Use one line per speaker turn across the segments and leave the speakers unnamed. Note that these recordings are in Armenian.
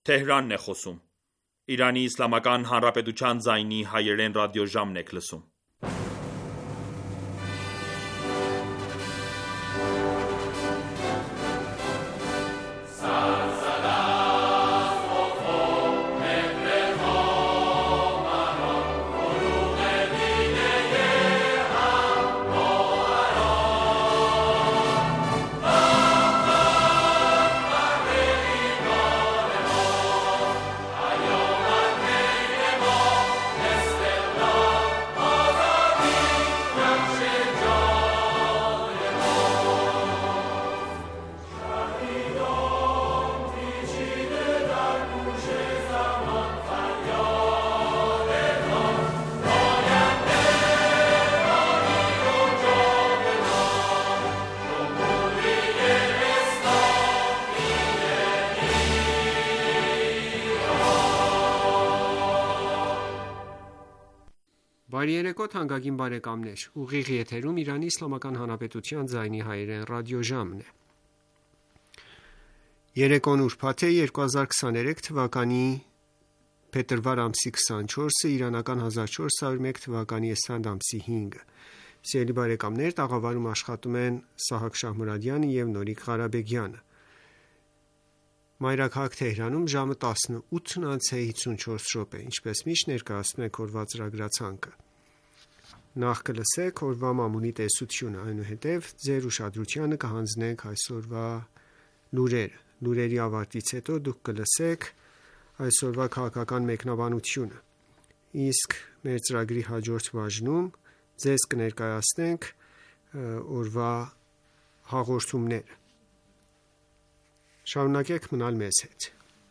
Թեհրանն է խոսում։ Իրանի Իսլամական Հանրապետության ձայնի հայերեն ռադիոժամն եք լսում։
Բարի երեկո թանկագին բարեկամներ, ուղիղ եթերում Իրանի Իսլամական Հանրապետության ձայնի հայերեն ռադիոժամն է։ Երեկոն ուրբաթ է 2023 թվականի փետրվար ամսի 24-ը, իրանական 1401 թվականի էսֆանդ ամսի 5-ը։ Սիրելի բարեկամներ, տաղավարում աշխատում են Սահակ Շահմուրադյանը եւ Նորիկ Ղարաբեգյանը։ Մայրաքաղաք Թեհրանում ժամը 18:54 է, ինչպես միշտ ներկայացնում ենք օրվա ծրագրացանկը։ Նախ կլսեք օրվա մամուլի տեսությունը, այնուհետև ձեր ուշադրությանը կհանձնենք այսօրվա լուրերը։ Լուրերի ավարտից հետո դուք կլսեք այսօրվա քաղաքական մեկնաբանությունը։ Իսկ մեր ծրագրի հաջորդ բաժնում ձեզ կներկայացնենք օրվա հաղորդումները։ Շարունակեք մնալ մեզ հետ։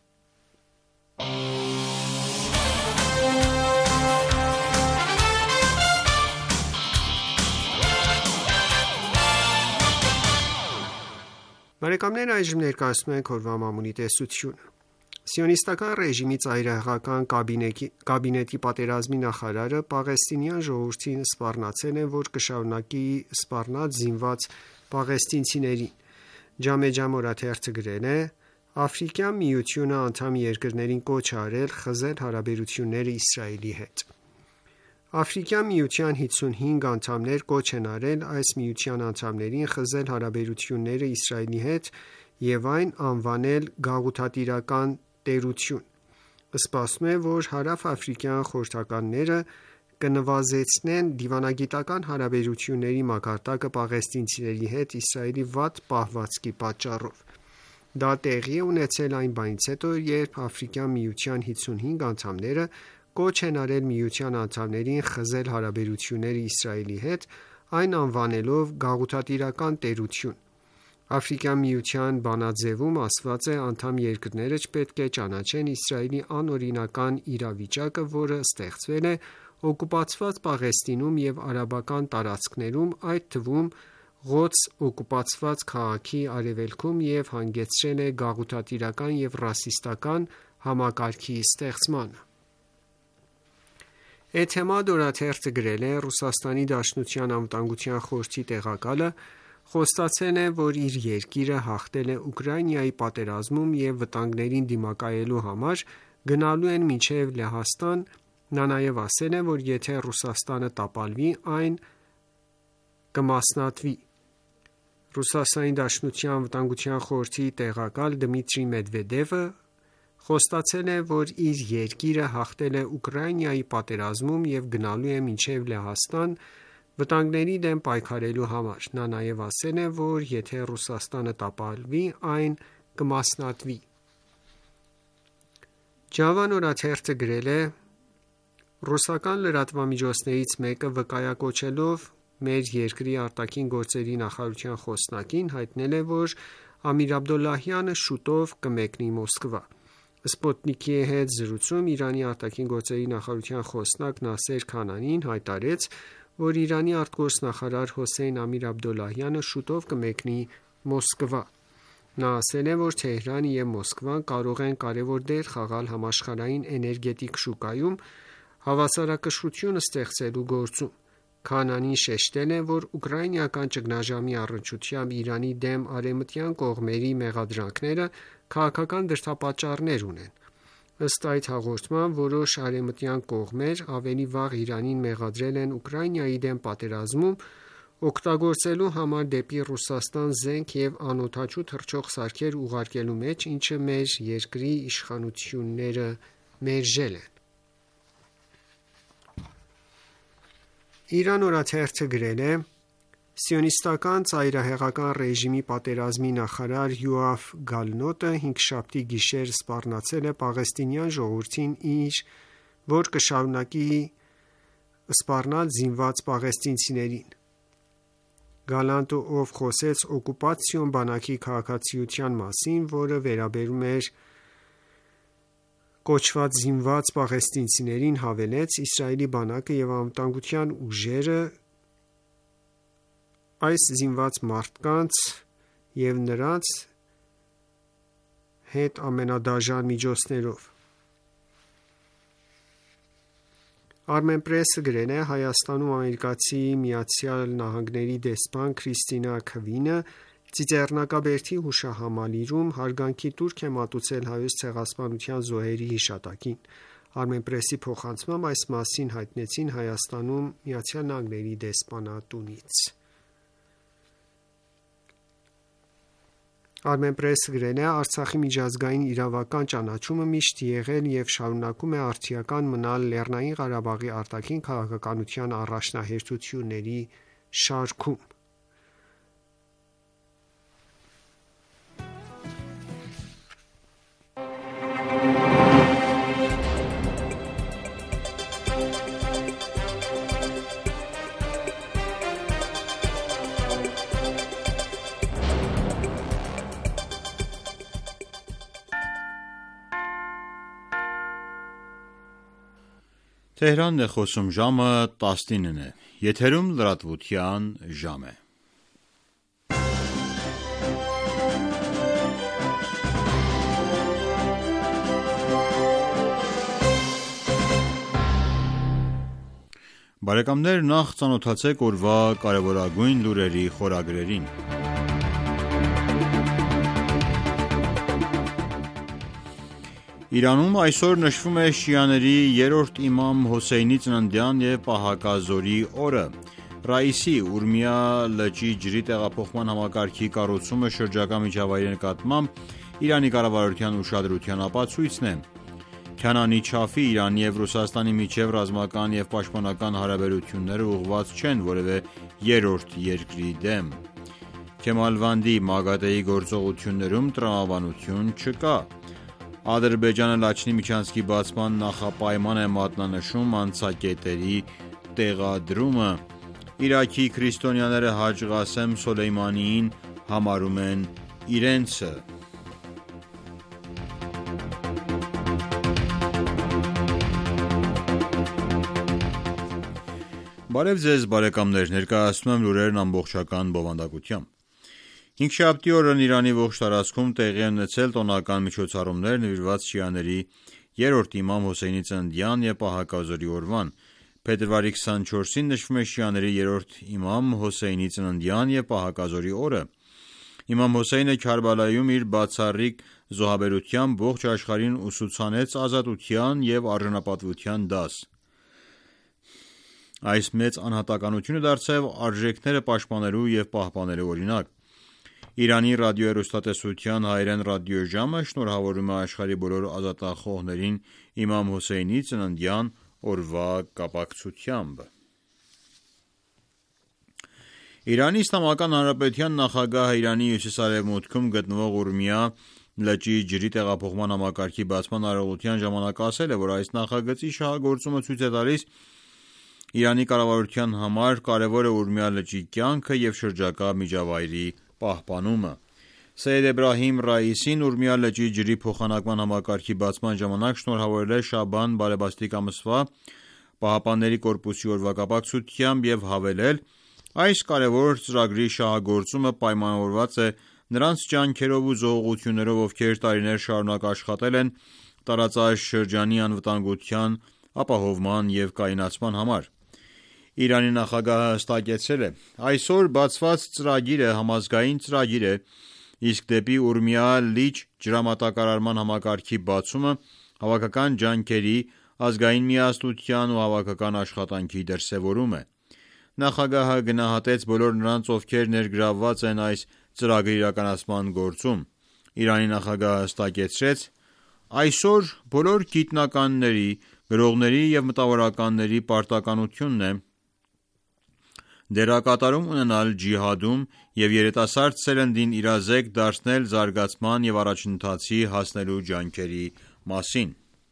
Բարեկամներ, այժմ ներկայացնում ենք օրվա մամուլի տեսությունը։ Սիոնիստական ռեժիմի ծայրահեղական կաբինետի պատերազմի նախարարը պաղեստինյան ժողովրդին սպառնացել է, որ կշարունակի սպառնալ զինված պաղեստինցիներին։ Ջամեջամ օրաթերթը գրել է. Աֆրիկյան միությունը անդամ երկրներին կոչ է արել խզել հարաբերությունները Իսրայելի հետ։ Աֆրիկյան միության 55 անդամներ կոչ են արել այս միության անդամներին խզել հարաբերությունները Իսրայելի հետ եւ այն անվանել գաղութատիրական տերություն։ Սպասվում է, որ հարավ-աֆրիկյան խորհրդականները կնվազեցնեն դիվանագիտական հարաբերությունների մակարդակը պաղեստինցիների հետ Իսրայելի վատ պահվածքի պատճառով։ Դա տեղի է ունեցել այն բանից հետո, երբ Աֆրիկյան միության 55 անդամները կոչ են արել միության անդամներին խզել հարաբերությունները Իսրայելի հետ, այն անվանելով գաղութատիրական տերություն։ Աֆրիկյան միության բանաձևում ասված է, անդամ երկրները չպետք է ճանաչեն Իսրայելի անօրինական իրավիճակը, որը ստեղծվել է օկուպացված Պաղեստինում եւ արաբական տարածքներում, այդ թվում Ղոդս օկուպացված քաղաքի արևելքում եւ հանգեցրել է գաղութատիրական եւ ռասիստական համակարգի ստեղծմանը։ Էթեմադ օրաթերթը գրել է. Ռուսաստանի Դաշնության անվտանգության խորհրդի տեղակալը խոստացել է, որ իր երկիրը հաղթել է Ուկրաինայի պատերազմում եւ վտանգներին դիմակայելու համար գնալու են մինչեւ Լեհաստան։ Նա նաեւ ասել է, որ եթե Ռուսաստանը տապալվի, այն կմասնատվի։ Ռուսաստանի Դաշնության անվտանգության խորհրդի տեղակալ Դմիտրի Մեդվեդևը խոստացել է, որ իր երկիրը հաղթել է Ուկրաինայի պատերազմում եւ գնալու է մինչեւ Լեհաստան վտանգների դեմ պայքարելու համար։ Նա նաեւ ասել է, որ եթե Ռուսաստանը տապալվի, այն կմասնատվի։ Ջավան օրաթերթը գրել է. Ռուսական լրատվամիջոցներից մեկը վկայակոչելով մեր երկրի արտաքին գործերի նախարարության խոսնակին հայտնել է, որ Ամիր Աբդոլլահյանը շուտով կմեկնի Մոսկվա։ Սպուտնիկի հետ զրույցում Իրանի արտաքին գործերի նախարարության խոսնակ Նասեր Քանանին հայտարարեց, որ Իրանի արտգործնախարար Հոսեյն Ամիր Աբդոլլահյանը շուտով կմեկնի Մոսկվա։ Նա ասել է, որ Թեհրանը եւ Մոսկվան կարող են կարևոր դեր խաղալ համաշխարհային էներգետիկ շուկայում հավասարակշռություն ստեղծելու գործում։ Քանանին շեշտել է, որ ուկրաինական ճգնաժամի առնչությամբ Իրանի դեմ արևմտյան կողմերի մեղադրանքները քաղաքական դրդապատճառներ ունեն։ Ըստ այդ հաղորդման, որոշ արևմտյան կողմեր ավելի վաղ Իրանին մեղադրել են Ուկրաինայի դեմ պատերազմում, օգտագործելու համար դեպի Ռուսաստան զենք և անօդաչու թռչող սարքեր ուղարկելու մեջ, ինչը մեր երկրի իշխանությունները մերժել են։ Իրան օրաթերթը գրել է. Սիոնիստական ծայրահեղական ռեժիմի պատերազմի նախարար Յոաֆ Գալնոտը հինգշաբթի գիշեր սպառնացել է պաղեստինյան ժողովրդին, որ կշարունակի սպառնալ զինված պաղեստինցիներին։ Գալանտը, ով խոսեց օկուպացիոն բանակի քաղաքացիության մասին, որը վերաբերում էր կոչված զինված պաղեստինցիներին, հավելեց. Իսրայելի բանակը և անվտանգության ուժերը այս զինված մարդկանց և նրանց հետ ամենադաժան միջոցներով։ Armenpress-ը գրել է. Հայաստանում ամերիկացի Միացյալ Նահանգների դեսպան Քրիստինա Քվինը Ծիծեռնակաբերդի հուշահամալիրում հարգանքի տուրք է մատուցել Հայոց ցեղասպանության զոհերի հիշատակին։ Armenpress-ի փոխանցմամբ այս մասին հայտնեցին Հայաստանում Միացյալ Նահանգների դեսպանատունից։ Armenpress-ը գրել է. Արցախի միջազգային իրավական ճանաչումը միշտ եղել և շարունակում է արդիական մնալ Լեռնային Ղարաբաղի արտաքին քաղաքականության առաջնահերթությունների շարքում։
Tehranն է խոսում, ժամը 19-ն է, եթերում լրատվության ժամ է։ Բարեկամներ, նախ ծանոթացեք օրվա կարևորագույն լուրերի խորագրերին։ Իրանում այսօր նշվում է շիաների երրորդ իմամ Հոսեյնի ծննդյան և պահակազորի օրը։ Ռաիսի Ուրմիա լճի ջրի տեղափոխման համակարգի կառուցումը շրջակա միջավայրի նկատմամբ Իրանի կառավարության ուշադրության ապացույցն է։ Քանանի չափի Իրանի և Ռուսաստանի միջև ռազմական և պաշտպանական հարաբերությունները ուղղված չեն որևէ երրորդ երկրի դեմ։ Քեմալվանդի մագադեի գործողություններում տրամաբանություն չկա։ Ադրբեջանը Լաչինի միջանցքի բացման նախապայման է մատնանշում անցակետերի տեղադրումը։ Իրաքի քրիստոնյաները Հաջ Ղասեմ Սոլեյմանիին համարում են իրենցը։ Բարև ձեզ բարեկամներ, ներկայացնում եմ լուրերն ամբողջական բովանդակությամբ։ Հինգշաբթի օրն Իրանի ողջ տարածքում տեղի են ունեցել տոնական միջոցառումներ նվիրված շիաների երրորդ իմամ Հոսեյնի ծննդյան և պահակազորի օրվան։ Փետրվարի 24-ին նշվում է շիաների երրորդ իմամ Հոսեյնի ծննդյան և պահակազորի օրը։ Իմամ Հոսեյնը Քարբալայում իր բացառիկ զոհաբերությամբ ողջ աշխարհին ուսուցանեց ազատության և արժանապատվության դաս։ Այս մեծ անհատականությունը դարձավ արժեքները պաշտպանելու և պահպանելու օրինակ։ Իրանի ռադիոհեռուստատեսության հայերեն ռադիոժամը շնորհավորում է աշխարհի բոլոր ազատախոհներին իմամ Հոսեյնի ծննդյան օրվա կապակցությամբ։ Իրանի Իսլամական Հանրապետության նախագահը Իրանի հյուսիս-արևմուտքում գտնվող Ուրմիա լճի ջրի տեղափոխման համակարգի բացման արարողության ժամանակ ասել է, որ այս նախագծի շահագործումը ցույց է տալիս Իրանի կառավարության համար կարևոր է Ուրմիա լճի կյանքը և շրջակա միջավայրի պահպանումը։ Սեյեդ Էբրահիմ Ռաիսին Ուրմիա լճի ջրի փոխանակման համակարգի բացման ժամանակ շնորհավորել է Շաաբան բարեբաստիկ ամսվա ԻՀՊԿ-ի օրվա կապակցությամբ և հավելել. «Այս կարևոր ծրագրի շահագործումը պայմանավորված է նրանց ջանքերով ու զոհուղություններով, ովքեր տարիներ շարունակ աշխատել են տարածաշրջանի անվտանգության ապահովման և կայունացման համար»։ Իրանի նախագահը հստակեցրել է. «Այսօր բացված ծրագիրը համազգային ծրագիր է, իսկ դեպի Ուրմիա լիճ ջրամատակարարման համակարգի բացումը հավաքական ջանքերի, ազգային միասնության ու հավաքական աշխատանքի դրսևորում է։ Նախագահը գնահատեց բոլոր նրանց, ովքեր ներգրավված են այս ծրագրի իրականացման գործում։ Իրանի նախագահը հստակեցրեց. «Այսօր բոլոր գիտնականների, գրողների և մտավորականների պարտականությունն է դերակատարում ունենալ ջիհադում և երիտասարդ սերնդին իրազեկ դարձնել զարգացման և առաջընթացի հասնելու ջանքերի մասին»։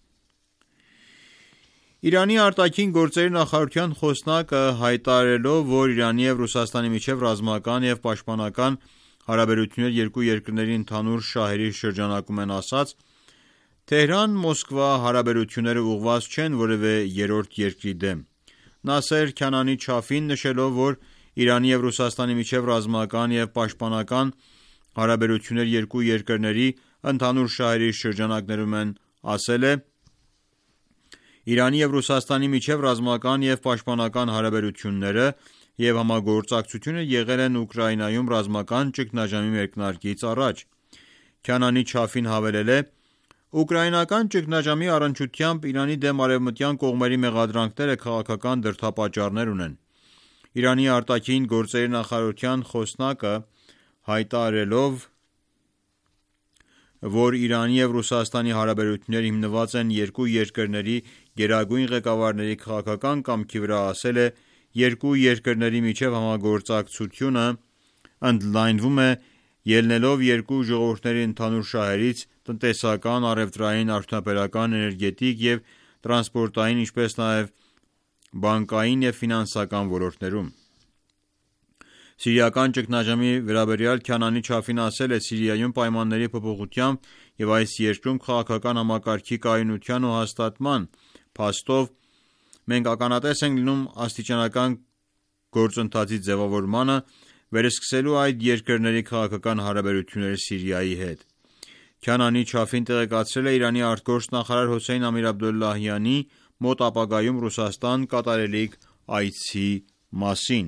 Իրանի արտաքին գործերի նախարարության խոսնակը հայտարարելով, որ Իրանի և Ռուսաստանի միջև ռազմական և պաշտպանական հարաբերություններ երկու երկրների ընդհանուր շահերի շրջանակում են, ասաց. «Թեհրան-Մոսկվա հարաբերությունները ուղղված չեն որևէ երրորդ երկրի դեմ»։ Նասեր Քանանի Չաֆին նշելով, որ Իրանի և Ռուսաստանի միջև ռազմական և պաշտպանական հարաբերություններ երկու երկրների ընդհանուր շահերի շրջանակներում են, ասել է. «Իրանի և Ռուսաստանի միջև ռազմական և պաշտպանական հարաբերությունները և համագործակցությունը եղել են Ուկրաինայում ռազմական ճգնաժամի մեկնարկից առաջ»։ Քանանի Չաֆին հավելել է. «Ուկրաինական ճգնաժամի առնչությամբ Իրանի դեմ արևմտյան կողմերի մեղադրանքները քաղաքական դրդապատճառներ ունեն»։ Իրանի արտաքին գործերի նախարարության խոսնակը հայտարարելով, որ Իրանի և Ռուսաստանի հարաբերությունները հիմնված են երկու երկրների գերագույն ղեկավարների քաղաքական կամքի վրա, ասել է. «Երկու երկրների միջև համագործակցությունը ընդլայնվում է ելնելով երկու ժողովուրդների ընդհանուր շահերից տնտեսական, առևտրային, արդյունաբերական, էներգետիկ և տրանսպորտային, ինչպես նաև բանկային և ֆինանսական ոլորտներում»։ Սիրիական ճգնաժամի վերաբերյալ Քանանի Չաֆին ասել է. «Սիրիայում պայմանների փոփոխությամբ և այս երկրում քաղաքական համակարգի կայունության ու հաստատման փաստով մենք ականատես ենք լինում աստիճանական գործընթացի ձևավորմանը՝ վերսկսելու այդ երկրների քաղաքական հարաբերությունները Սիրիայի հետ»։ Քանանի Չաֆին տեղեկացրել է Իրանի արտգործնախարար Հոսեյն Ամիր-Աբդոլլահյանի մոտ ապագայում Ռուսաստան կատարելիք այցի մասին։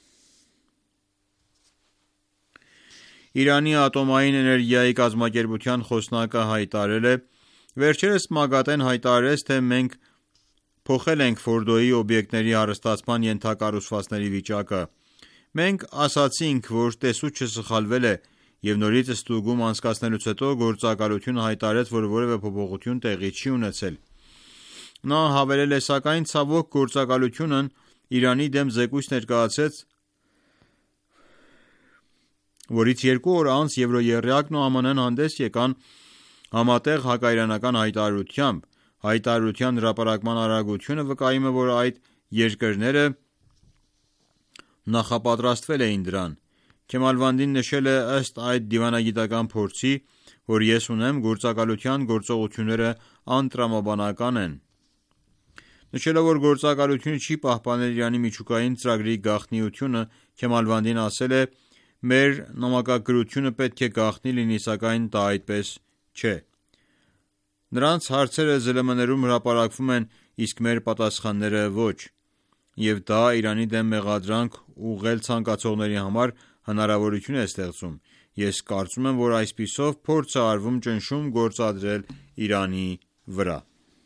Իրանի ատոմային էներգիայի կազմակերպության խոսնակը հայտարարել է. «Վերջերս ՄԱԳԱՏԷ-ն հայտարարեց, թե մենք փոխել ենք Ֆորդոյի օբյեկտների հարստացման ենթակառուցվածքների վիճակը։ Մենք ասացինք, որ տեսուչը սխալվել է և նորից ստուգում անցկացնելուց հետո գործակալությունը հայտարարեց, որ որևէ փոփոխություն տեղի չի ունեցել»։ Նա հավելել է. «Սակայն ցավոք գործակալությունն Իրանի դեմ զեկույց ներկայացրեց, որից 2 օր անց Եվրոեռյակն ու ԱՄՆ-ն հանդես եկան համատեղ հակաիրանական հայտարարությամբ։ Հայտարարության հրապարակման արագությունը վկայում է, որ այդ երկրները նախապատրաստվել էին դրան»։ Քեմալվանդին նշել է. «Ըստ այդ դիվանագիտական փորձի, որ ես ունեմ, գործակալության գործողությունները անտրամաբանական են»։ Նշելով, որ գործակալությունը չի պահպանել Իրանի միջուկային ծրագրի գաղտնիությունը, Քեմալվանդին ասել է. «Մեր նամակագրությունը պետք է գաղտնի լինի, սակայն դա այդպես չէ։ Նրանց հարցերը ԶԼՄ-ներում հրապարակվում են, իսկ մեր պատասխանները ոչ։ Եվ դա Իրանի դեմ մեղադրանք ուղղել ցանկացողների համար հնարավորություն է ստեղծում։ Ես կարծում եմ, որ այսպիսով փորձ է արվում ճնշում գործադրել Իրանի վրա»։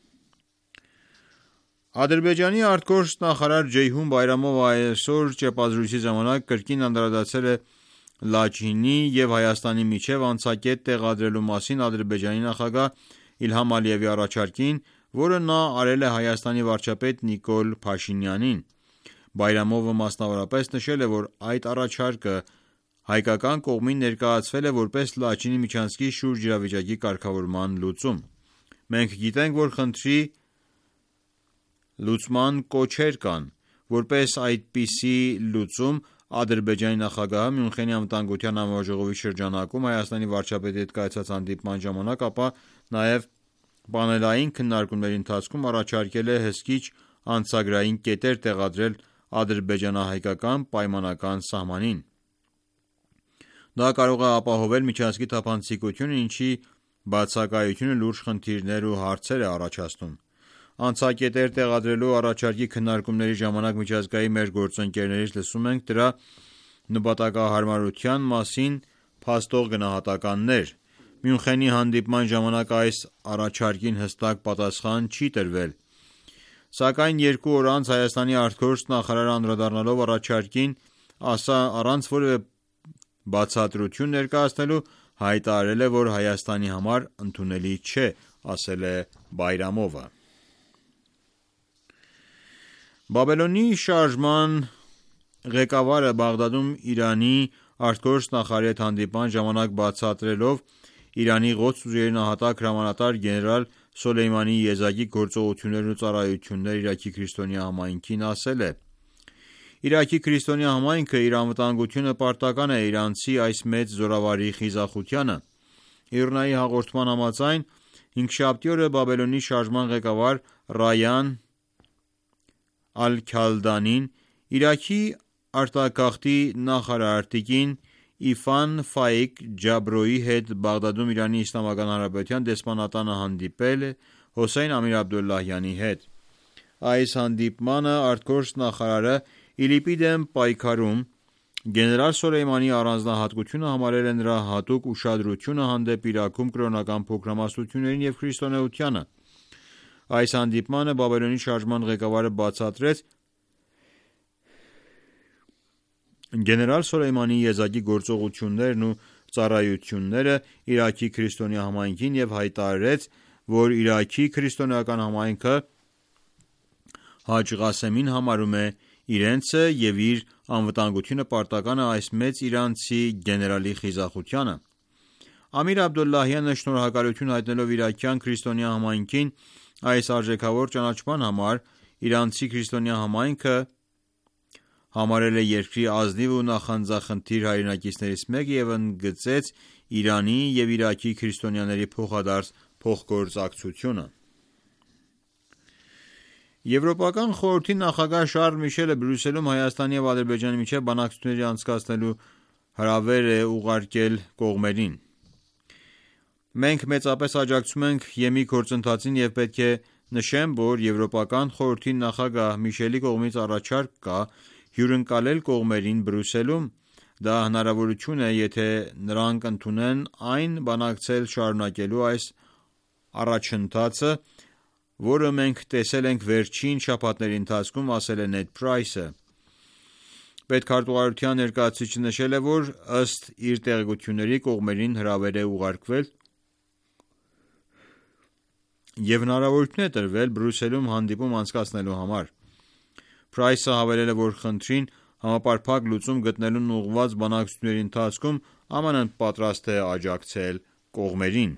Ադրբեջանի արտգործնախարար Ջեյհուն Բայրամովը այսօր ճեպազրույցի ժամանակ կրկին անդրադարձել է Լաչինի և Հայաստանի միջև անցակետ տեղադրելու մասին Ադրբեջանի նախագահ Իլհամ Ալիևի առաջարկին, որը նա արել է Հայաստանի վարչապետ Նիկոլ Փաշինյանին։ Բայրամովը մասնավորապես նշել է, որ այդ առաջարկը հայկական կողմին ներկայացվել է որպես Լաչինի միջանցքի շուրջ իրավիճակի կարգավորման լուծում։ «Մենք գիտենք, որ խնդրի լուծման կոչեր կան։ Որպես այդպիսի լուծում Ադրբեջանի նախագահը Մյունխենի անվտանգության համաժողովի շրջանակում Հայաստանի վարչապետի հետ կայացած հանդիպման ժամանակ, ապա նաև պանելային քննարկումների ընթացքում առաջարկել է հսկիչ անցագրային կետեր տեղադրել ադրբեջանա-հայկական պայմանական սահմանին։ Դա կարող է ապահովել միջանցքի թափանցիկությունը, ինչի բացակայությունը լուրջ խնդիրներ ու հարցեր է առաջացնում։ Անցակետեր տեղադրելու առաջարկի քննարկումների ժամանակ միջազգային մեր գործընկերներից լսում ենք դրա նպատակահարմարության մասին փաստող գնահատականներ։ Մյունխենի հանդիպման ժամանակ այս առաջարկին հստակ պատասխան չի տրվել։ Սակայն 2 օր անց Հայաստանի արտգործ նախարարը անդրադառնալով առաջարկին, առանց որևէ բացատրություն ներկայացնելու, հայտարարել է, որ Հայաստանի համար ընդունելի չէ, ասել է Բայրամովը։ Բաբելոնի շարժման ղեկավարը Բաղդադում Իրանի արտգործ նախարարի հետ հանդիպման ժամանակ բացատրելով Իրանի Ղոդս ուժերի նահատակ հրամանատար գեներալ Սոլեյմանի եզակի գործողություններն ու ծառայությունները Իրաքի քրիստոնյա համայնքին ասել է. Իրաքի քրիստոնյա համայնքը իր անվտանգությունը պարտական է իրանցի այս մեծ զորավարի խիզախությանը։ ԻՌՆԱ-ի հաղորդման համաձայն, հինգշաբթի օրը Բաբելոնի շարժման ղեկավար Ռայան Ալ-Քալդանին Իրաքի արտագաղթի նախարար տիկին Իֆան Ֆայիկ Ջաբրոյի հետ Բաղդադում Իրանի Իսլամական Հանրապետության դեսպանատանը հանդիպել Հոսեյն Ամիր Աբդոլլահյանի հետ։ Այս հանդիպմանը արտգործ նախարարը ԻԼԻՊ-ի դեմ պայքարում գեներալ Սոլեյմանի առանձնահատկությունը համարել է նրա հատուկ ուշադրությունը հանդեպ Իրաքում կրոնական փոքրամասնություններին և քրիստոնեությանը։ Այս հանդիպմանը Բաբելոնի շարժման ղեկավարը բացատրեց գեներալ Սոլեյմանի եզակի գործողություններն ու ծառայությունները Իրաքի քրիստոնյա համայնքին և հայտարարեց, որ Իրաքի քրիստոնեական համայնքը Հաջ Ղասեմին համարում է իրենցը և իր անվտանգությունը պարտական է այս մեծ իրանցի գեներալի խիզախությանը։ Ամիր Աբդոլլահյանը շնորհակալություն հայտնելով իրաքյան քրիստոնյա համայնքին այս արժեքավոր ճանաչման համար, իրանցի քրիստոնյա համայնքը համարել է երկրի ազնիվ ու նախանձախնդիր հայրենակիցներից մեկը և ընդգծեց Իրանի և Իրաքի քրիստոնյաների փոխադարձ փոխգործակցությունը։ Եվրոպական խորհրդի նախագահ Շարլ Միշելը Բրյուսելում Հայաստանի և Ադրբեջանի միջև բանակցությունների անցկացնելու հրավեր է ուղարկել կողմերին։ Մենք մեծապես աջակցում ենք ԵՄ գործընթացին և պետք է նշեմ, որ Եվրոպական խորհրդի նախագահ Միշելի կողմից առաջարկ կա հյուրընկալել կողմերին Բրյուսելում։ Դա հնարավորություն է, եթե նրանք ընդունեն այն, բանակցել շարունակելու այս առաջընթացը, որը մենք տեսել ենք վերջին շաբաթների ընթացքում, ասել է Նեդ Փրայսը։ Պետքարտուղարության ներկայացուցիչը նշել է, որ ըստ իր տեղեկությունների կողմերին հրավեր է ուղարկվել և հնարավորություն է տրվել Բրյուսելում հանդիպում անցկացնելու համար։ Փրայսը հավելել է, որ խնդրին համապարփակ լուծում գտնելուն ուղղված բանակցությունների ընթացքում ԱՄՆ-ն պատրաստ է աջակցել կողմերին։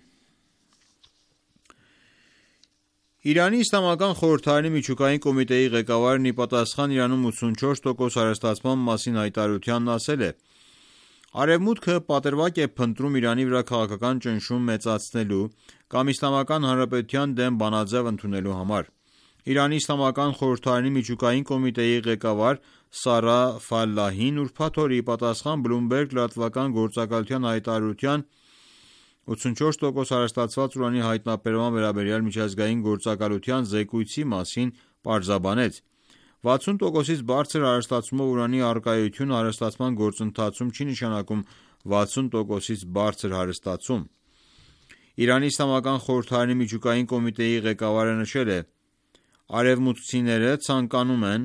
Իրանի Իսլամական խորհրդարանի միջուկային կոմիտեի ղեկավարն ի պատասխան Իրանում 84% հարստացման մասին հայտարարությանն ասել է. Արևմուտքը պատրվակ է փնտրում Իրանի վրա քաղաքական ճնշում մեծացնելու կամ Իսլամական Հանրապետության դեմ բանաձև ընդունելու համար։ Իրանի Իսլամական խորհրդարանի միջուկային կոմիտեի ղեկավար Սարա Ֆալլահին ուրբաթ օր ի պատասխան Bloomberg լրատվական գործակալության հայտարարության 84% հարստացված ուրանի հայտնաբերման վերաբերյալ միջազգային գործակալության զեկույցի մասին պարզաբանեց. 60%-ից բարձր հարստացումով ուրանի առկայությունը հարստացման գործընթացում չի նշանակում 60%-ից բարձր հարստացում։ Իրանի Իսլամական խորհրդարանի միջուկային կոմիտեի ղեկավարը նշել է. Արևմուտքցիները ցանկանում են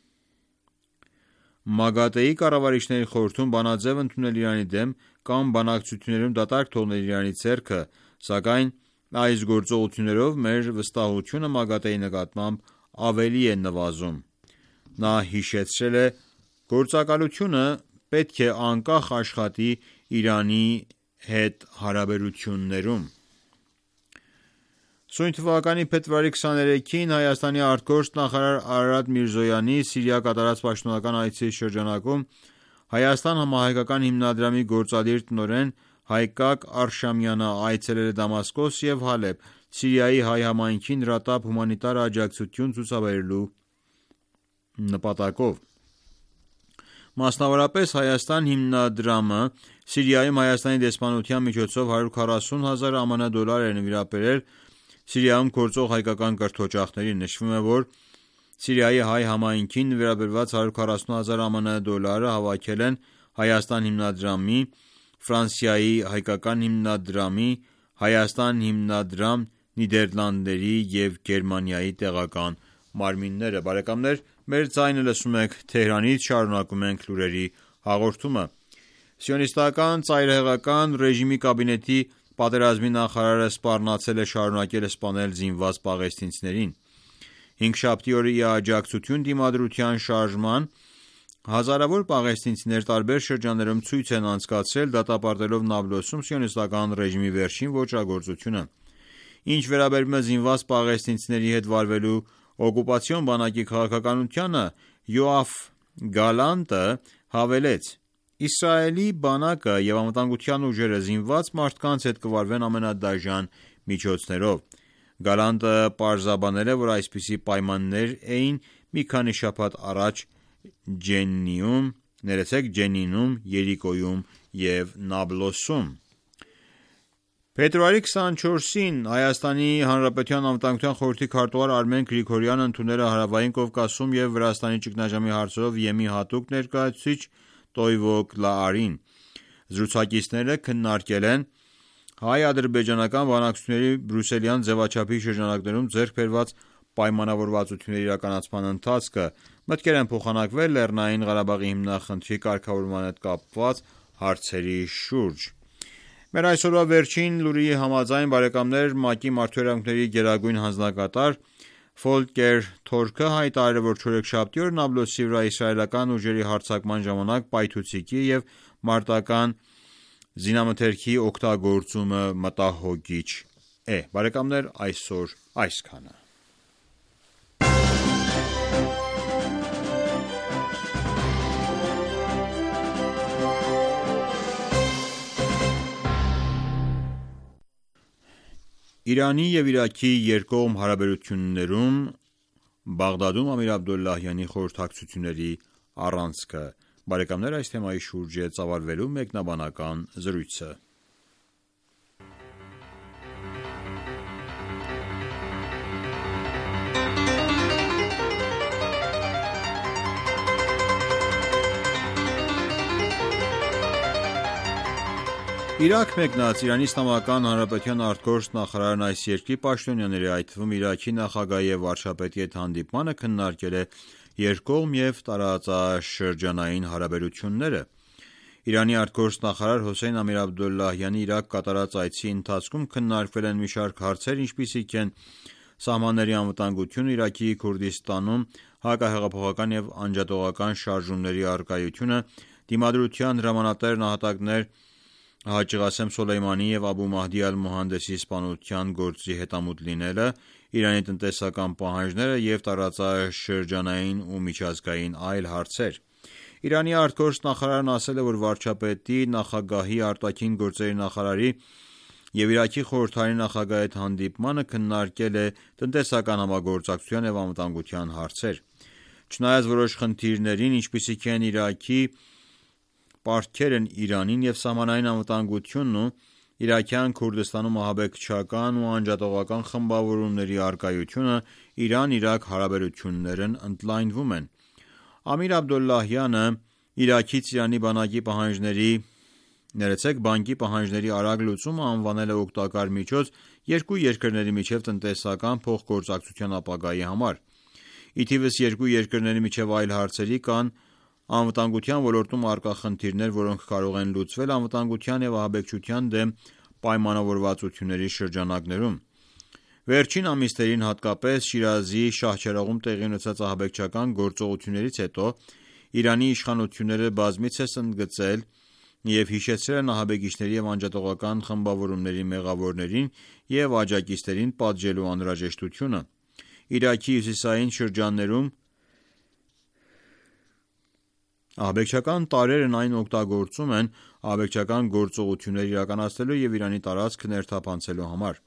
ՄԱԳԱՏԵ-ի կառավարիչների խորհրդում բանաձև ընդունել Իրանի դեմ կամ բանակցություններում դատարկ թողնել Իրանի ձեռքը, սակայն այս գործողություններով մեր վստահությունը ՄԱԳԱՏԵ-ի նկատմամբ ավելի է նվազում։ Նա հիշեցրել է. գործակալությունը պետք է անկախ աշխատի Իրանի հետ հարաբերություններում։ Սույն թվականի փետրվարի 23-ին Հայաստանի արտգործ նախարար Արարատ Միրզոյանի Սիրիա կատարած պաշտոնական այցի շրջանակում Հայաստան համահայկական հիմնադրամի գործադիր տնօրեն Հայկակ Արշամյանը այցելել է Դամասկոս և Հալեբ Սիրիայի հայ համայնքին նրատապ հումանիտար աջակցություն ցուցաբերելու նպատակով։ Մասնավորապես Հայաստան հիմնադրամը Սիրիայում Հայաստանի դեսպանության միջոցով 140,000 ԱՄՆ դոլար է նվիրաբերել Սիրիայում գործող հայկական կրթօջախներին։ Նշվում է, որ Սիրիայի հայ համայնքին նվիրաբերված 140,000 ԱՄՆ դոլարը հավաքել են Հայաստան հիմնադրամի Ֆրանսիայի հայկական հիմնադրամի, Հայաստան հիմնադրամ, Նիդերլանդների և Գերմանիայի տեղական մարմինները։ Բարեկամներ, մեր ձայնը լսում եք Թեհրանից, շարունակում ենք լուրերի հաղորդումը։ Սիոնիստական ծայրահեղական ռեժիմի կաբինետի պատերազմի նախարարը սպառնացել է շարունակել սպանել զինված պաղեստինցիներին։ Հինգշաբթի օրը ի աջակցություն դիմադրության շարժման հազարավոր պաղեստինցիներ տարբեր շրջաններում ցույց են անցկացրել՝ դատապարտելով Նաբլոսում սիոնիստական ռեժիմի վերջին ոճրագործությունը։ Ինչ վերաբերում է զինված պաղեստինցիների հետ վարվելու օկուպացիոն բանակի քաղաքականությանը, Յոաֆ Գալանտը հավելեց. «Իսրայելի բանակը և անվտանգության ուժերը զինված մարդկանց հետ կվարվեն ամենադաժան միջոցներով»։ Գալանտը պարզաբանել է, որ այսպիսի պայմաններ էին մի քանի շաբաթ առաջ Ջենինում, Երիկոյում և Նաբլոսում։ Փետրվարի 24-ին Հայաստանի Հանրապետության անվտանգության խորհրդի քարտուղար Արմեն Գրիգորյանը ընդունել է Հարավային Կովկասում և Վրաստանի ճգնաժամի հարցերով ԵՄ հատուկ ներկայացուցիչ Տոյվո Կլաարին։ Զրուցակիցները քննարկել են հայ-ադրբեջանական բանակցությունների բրյուսելյան ձևաչափի շրջանակներում ձեռք բերված պայմանավորվածությունների իրականացման ընթացքը, մտքեր են փոխանակվել Լեռնային Ղարաբաղի հիմնախնդրի կարգավորման հետ կապված հարցերի շուրջ։ Մեր այսօրվա վերջին լուրի համաձայն, բարեկամներ, ՄԱԿ-ի Մարդու իրավունքների գերագույն հանձնակատար Ֆոլկեր Թուրքը հայտարարել է, որ չորեքշաբթի օրը Նաբլոսի վրա իսրայելական ուժերի հարձակման ժամանակ պայթուցիկի և մարտական զինամթերքի օգտագործումը մտահոգիչ է։ Բարեկամներ, այսօր այսքանը։ Իրանի և Իրաքի երկկողմ հարաբերություններում Բաղդադում Ամիր Աբդոլլահյանի խորհրդակցությունների առանցքը։ Բարեկամներ, այս թեմայի շուրջ է ծավալվելու մեկնաբանական զրույցը։ Իրաք մեկնած Իրանի Իսլամական Հանրապետության ԱԳ նախարարն այս երկրի պաշտոնյաների, այդ թվում Իրաքի նախագահի և վարչապետի հետ հանդիպմանը քննարկել է երկկողմ և տարածաշրջանային հարաբերությունները։ Իրանի ԱԳ նախարար Հոսեյն Ամիր Աբդոլլահյանի Իրաք կատարած այցի ընթացքում քննարկվել են մի շարք հարցեր, ինչպիսիք են սահմանների անվտանգությունը, Իրաքի Քուրդիստանում հակահեղափոխական և անջատողական շարժումների առկայությունը, Դիմադրության հրամանատար նահատակներ Հաջի Ղասեմ Սոլեյմանի և Աբու Մահդի Ալ-Մոհանդեսի սպանության գործի հետամուտ լինելը, Իրանի տնտեսական պահանջները և տարածաշրջանային ու միջազգային այլ հարցեր։ Իրանի ԱԳ նախարարն ասել է, որ վարչապետի, նախագահի, արտաքին գործերի նախարարի և Իրաքի խորհրդարանի նախագահի հետ հանդիպմանը քննարկել է տնտեսական համագործակցության և անվտանգության հարցեր։ Չնայած որոշ խնդիրներին, ինչպիսիք են Իրաքի պարտքերն Իրանին և սահմանային անվտանգությունն ու Իրաքյան Քուրդիստանում ահաբեկչական ու անջատողական խմբավորումների առկայությունը, Իրան-Իրաք հարաբերություններն ընդլայնվում են։ Ամիր Աբդոլլահյանը Իրաքից Իրանի բանկի պահանջների արագ լուծումը անվանել է օգտակար միջոց երկու երկրների միջև տնտեսական փոխգործակցության ապագայի համար։ Ի թիվս երկու երկրների միջև այլ հարցերի կան անվտանգության ոլորտում առկա խնդիրներ, որոնք կարող են լուծվել անվտանգության և ահաբեկչության դեմ պայմանավորվածությունների շրջանակներում։ Վերջին ամիսներին, հատկապես Շիրազի Շահչերաղում տեղի ունեցած ահաբեկչական գործողություններից հետո, Իրանի իշխանությունները բազմիցս ընդգծել և հիշեցրել են ահաբեկիչների և անջատողական խմբավորումների մեղավորներին և աջակիցներին պատժելու անհրաժեշտությունը։ Իրաքի հյուսիսային շրջաններում ահաբեկչական տարրերն այն օգտագործում են ահաբեկչական գործողություններ իրականացնելու և Իրանի տարածքը ներթափանցելու համար։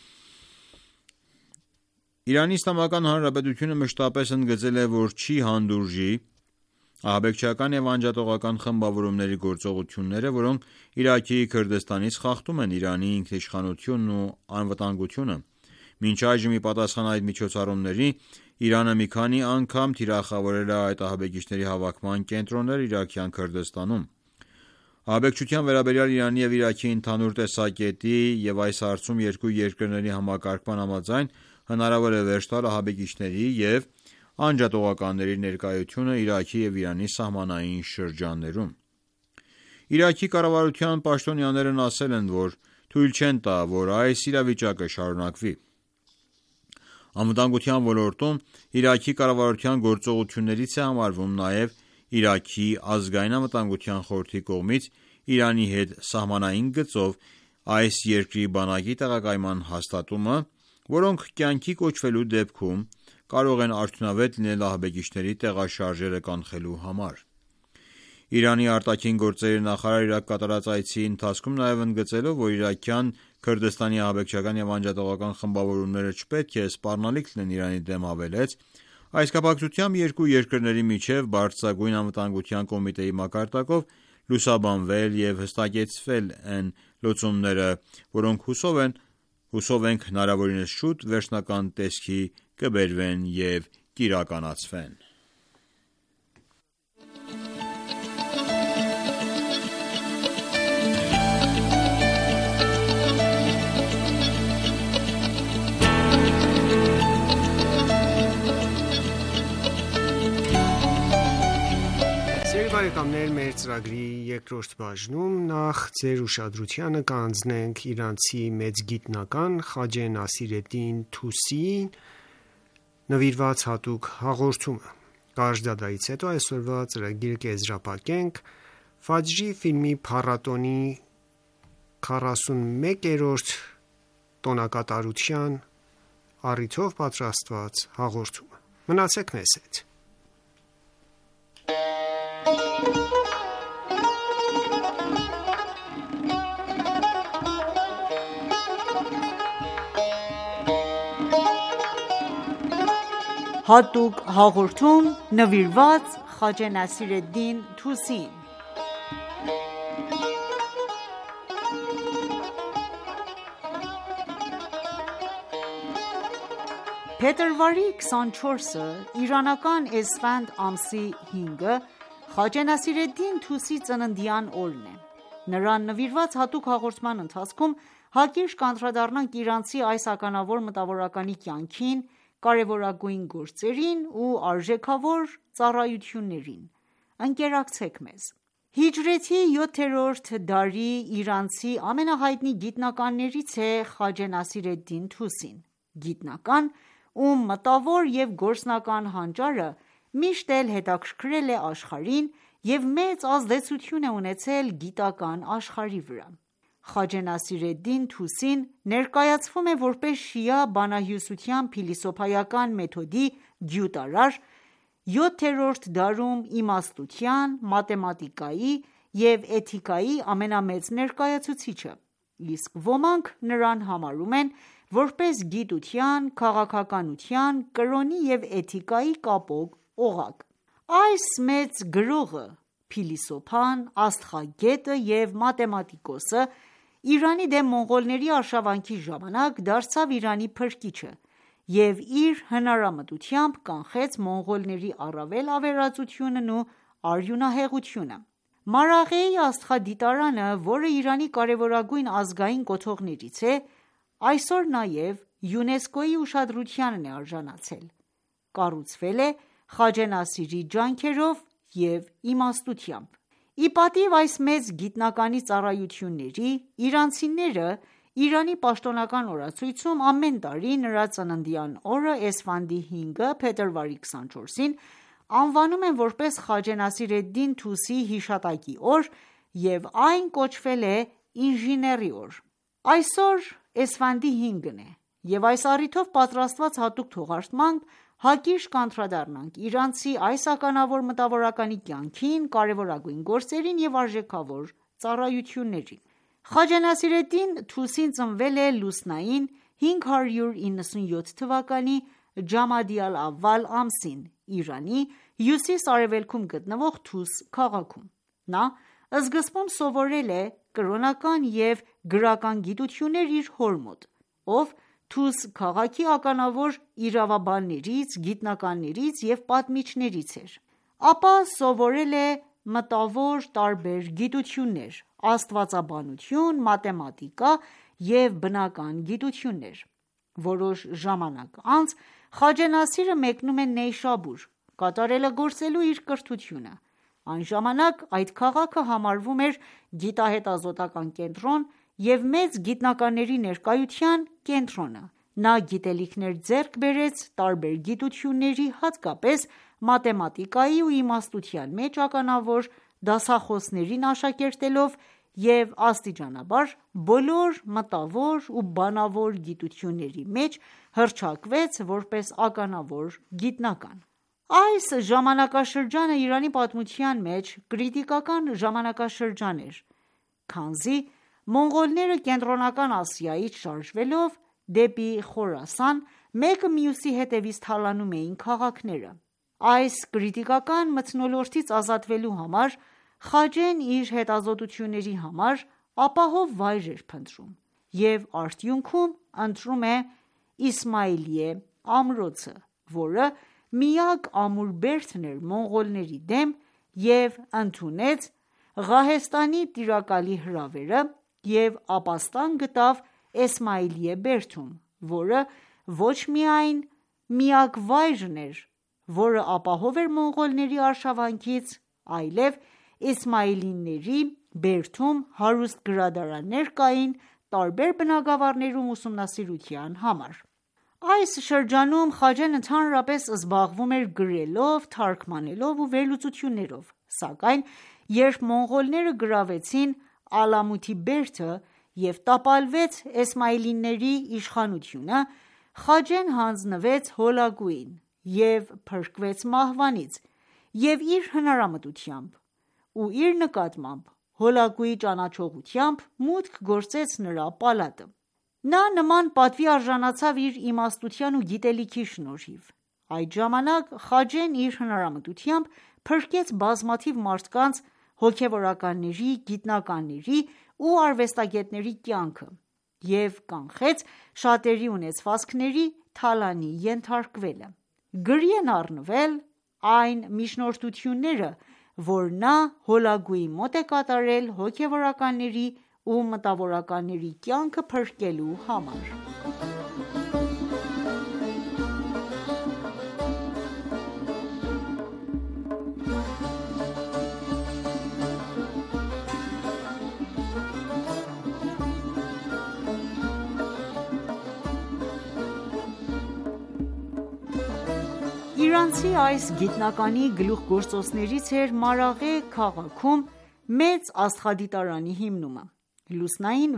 Իրանի Իսլամական Հանրապետությունը մշտապես ընդգծել է, որ չի հանդուրժի ահաբեկչական և անջատողական խմբավորումների գործողությունները, որոնք Իրաքի Քրդստանից խախտում են Իրանի ինքնիշխանությունն ու անվտանգությունը։ Մինչ այժմ, ի պատասխան այդ միջոցառումների, Իրանը մի քանի անգամ թիրախավորել է այդ ահաբեկիչների հավաքման կենտրոնները Իրաքյան Քրդստանում։ Ահաբեկչության վերաբերյալ Իրանի և Իրաքի ընդհանուր տեսակետի և այս հարցում երկու երկրների համակարգման համաձայն հնարավոր է վերջ տալ ահաբեկիչների և անջատողականների ներկայությունը Իրաքի և Իրանի սահմանային շրջաններում: Իրաքի կառավարության պաշտոնյաներն ասել են, որ թույլ չեն տա, որ այս իրավիճակը շարունակվի: Անվտանգության ոլորտում Իրաքի կառավարության գործողություններից է համարվում նաև Իրաքի ազգային անվտանգության խորհրդի կողմից Իրանի հետ սահմանային գծով այս երկրի բանակի տեղակայման հաստատումը, որոնք կյանքի կոչվելու դեպքում կարող են արդյունավետ լինել ահաբեկիչների տեղաշարժերը կանխելու համար: Իրանի արտաքին գործերի նախարարը Իրաք կատարած այցի ընթացքում նաև ընդգծելով, որ Իրաքյան Քրդստանի ահաբեկչական և անջատողական խմբավորումները չպետք է սպառնալիք լինեն Իրանի դեմ, հավելեց. «Այս կապակցությամբ երկու երկրների միջև Բարձրագույն անվտանգության կոմիտեի մակարդակով լուսաբանվել և հստակեցվել են լուծումները, որոնք հուսով ենք հնարավորինս շուտ վերջնական տեսքի կբերվեն և կիրականացվեն»:
Մեր ծրագրի երկրորդ բաժնում նախ ձեր ուշադրությանը կհանձնենք իրանցի մեծ գիտնական Խաջե Նասիրեդդին Թուսիի նվիրված հատուկ հաղորդումը: Կարճ դադարից հետո այսօրվա ծրագիրը կեզրափակենք Ֆաջրի ֆիլմի փառատոնի 41-րդ տոնակատարության առիթով պատրաստված հաղորդումը: Մնացեք մեզ հետ:
Հատուկ հաղորդում նվիրված Խաջե Նասիրեդդին Թուսիին: Փետրվարի 24-ը իրանական էսֆանդ ամսի 5-ը Խաջե Նասիրեդդին Թուսիի ծննդյան օրն է: Նրան նվիրված հատուկ հաղորդման ընթացքում հակիրճ կանդրադառնանք իրանցի այս ականավոր մտավորականի կյանքին, կարևորագույն գործերին ու արժեքավոր ծառայություններին: Ընկերակցեք մեզ: Հիջրեթի 7-րդ դարի իրանցի ամենահայտնի գիտնականներից է Խաջե Նասիրեդդին Թուսին: Գիտնական, ում մտավոր և գործնական հանճարը միշտ էլ հետաքրքրել է աշխարհին և մեծ ազդեցություն է ունեցել գիտական աշխարհի վրա: Խաջե Նասիրեդդին Թուսին ներկայացվում է որպես շիա բանահյուսության փիլիսոփայական մեթոդի գյուտարար, 7-րդ դարում իմաստության, մաթեմատիկայի և էթիկայի ամենամեծ ներկայացուցիչը, իսկ ոմանք նրան համարում են որպես գիտության, քաղաքականության, կրոնի և էթիկայի կապող օղակ: Այս մեծ գրողը, փիլիսոփան, աստղագետը և մաթեմատիկոսը Իրանի դեմ մոնղոլների արշավանքի ժամանակ դարձավ Իրանի փրկիչը և իր հնարամտությամբ կանխեց մոնղոլների առավել ավերածությունն ու արյունահեղությունը: Մարաղեի աստղադիտարանը, որը Իրանի կարևորագույն ազգային կոթողներից է, այսօր նաև ՅՈՒՆԵՍԿՕ-ի ուշադրությանն է արժանացել: Կառուցվել է Խաջե Նասիրի ջանքերով և իմաստությամբ: Ի պատիվ այս մեծ գիտնականի ծառայությունների, իրանցիները Իրանի պաշտոնական օրացույցում ամեն տարի նրա ծննդյան օրը էսֆանդի 5-ը փետրվարի 24-ին անվանում են որպես Խաջե Նասիրեդդին Թուսիի հիշատակի օր և այն կոչվել է ինժեների օր: Այսօր էսֆանդի 5-ն է և այս առիթով պատրաստված հատուկ թողարկմամբ հակիրճ կանդրադառնանք իրանցի այս ականավոր մտավորականի կյանքին, կարևորագույն գործերին և արժեքավոր ծառայություններին: Խաջե Նասիրեդդին Թուսին ծնվել է լուսնային 597 թվականի ջամադի ալ-ավալ ամսին Իրանի հյուսիս-արևելքում գտնվող Թուս քաղաքում: Նա սկզբում սովորել է կրոնական և գրական գիտություններ իր հոր մոտ, ով Թուս քաղաքի ականավոր իրավաբաններից, գիտնականներից և պատմիչներից էր: Ապա սովորել է մտավոր տարբեր գիտություններ՝ աստվածաբանություն, մաթեմատիկա և բնական գիտություններ։ Որոշ ժամանակ անց Խաջե Նասիրը մեկնում է Նեյշաբուր՝ կատարելագործելու իր կրթությունը։ Այն ժամանակ այդ քաղաքը համարվում էր գիտահետազոտական կենտրոն և մեծ գիտնականների ներկայության կենտրոնը։ Նա գիտելիքներ ձեռք բերեց տարբեր գիտությունների, հատկապես մաթեմատիկայի ու իմաստության մեջ ականավոր դասախոսներին աշակերտելով և աստիճանաբար բոլոր մտավոր ու բանավոր գիտությունների մեջ հռչակվեց որպես ականավոր գիտնական։ Այս ժամանակաշրջանը Իրանի պատմության մեջ կրիտիկական ժամանակաշրջան էր, քանզի մոնղոլները Կենտրոնական Ասիայից շարժվելով դեպի Խորասան, մեկը մյուսի հետևից թալանում էին քաղաքները։ Այս կրիտիկական մթնոլորտից ազատվելու համար Խաջեն իր հետազոտությունների համար ապահով վայր էր փնտրում և արդյունքում ընտրում է Իսմայիլիե ամրոցը, որը միակ ամուր բերդն էր մոնղոլների դեմ և ընդունեց Ղահեստանի տիրակալի հրավերը և ապաստան գտավ Էսմայիլիե բերդում, որը ոչ միայն միակ վայրն էր, որը ապահով էր մոնղոլների արշավանքից, այլև Իսմայիլիների բերդում հարուստ գրադարաններ կային տարբեր բնագավառներում ուսումնասիրության համար։ Այս շրջանում Խաջեն ընդհանրապես զբաղվում էր գրելով, թարգմանելով ու վերլուծություններով, սակայն երբ մոնղոլները գրավեցին Ալամութի բերդը և տապալվեց Էսմայիլիների իշխանությունը, Խաջեն հանձնվեց Հոլագուին և փրկվեց մահվանից և իր հնարամտությամբ ու իր նկատմամբ Հոլագուի ճանաչողությամբ մուտք գործեց նրա պալատը։ Նա նման պատվի արժանացավ իր իմաստության ու գիտելիքի շնորհիվ։ Այդ ժամանակ Խաջեն իր հնարամտությամբ փրկեց բազմաթիվ մարդկանց, հոգևորականների, գիտնականների ու արվեստագետների կյանքը և կանխեց շատերի ունեցվածքների թալանի ենթարկվելը։ Գրի են առնվել այն միջնորդությունները, որ նա Հոլագուի մոտ է կատարել հոգևորականների ու մտավորականների կյանքը փրկելու համար։ Իրանցի այս գիտնականի գլուխգործոցներից էր Մարաղե քաղաքում մեծ աստղադիտարանի հիմնումը։ Լուսնային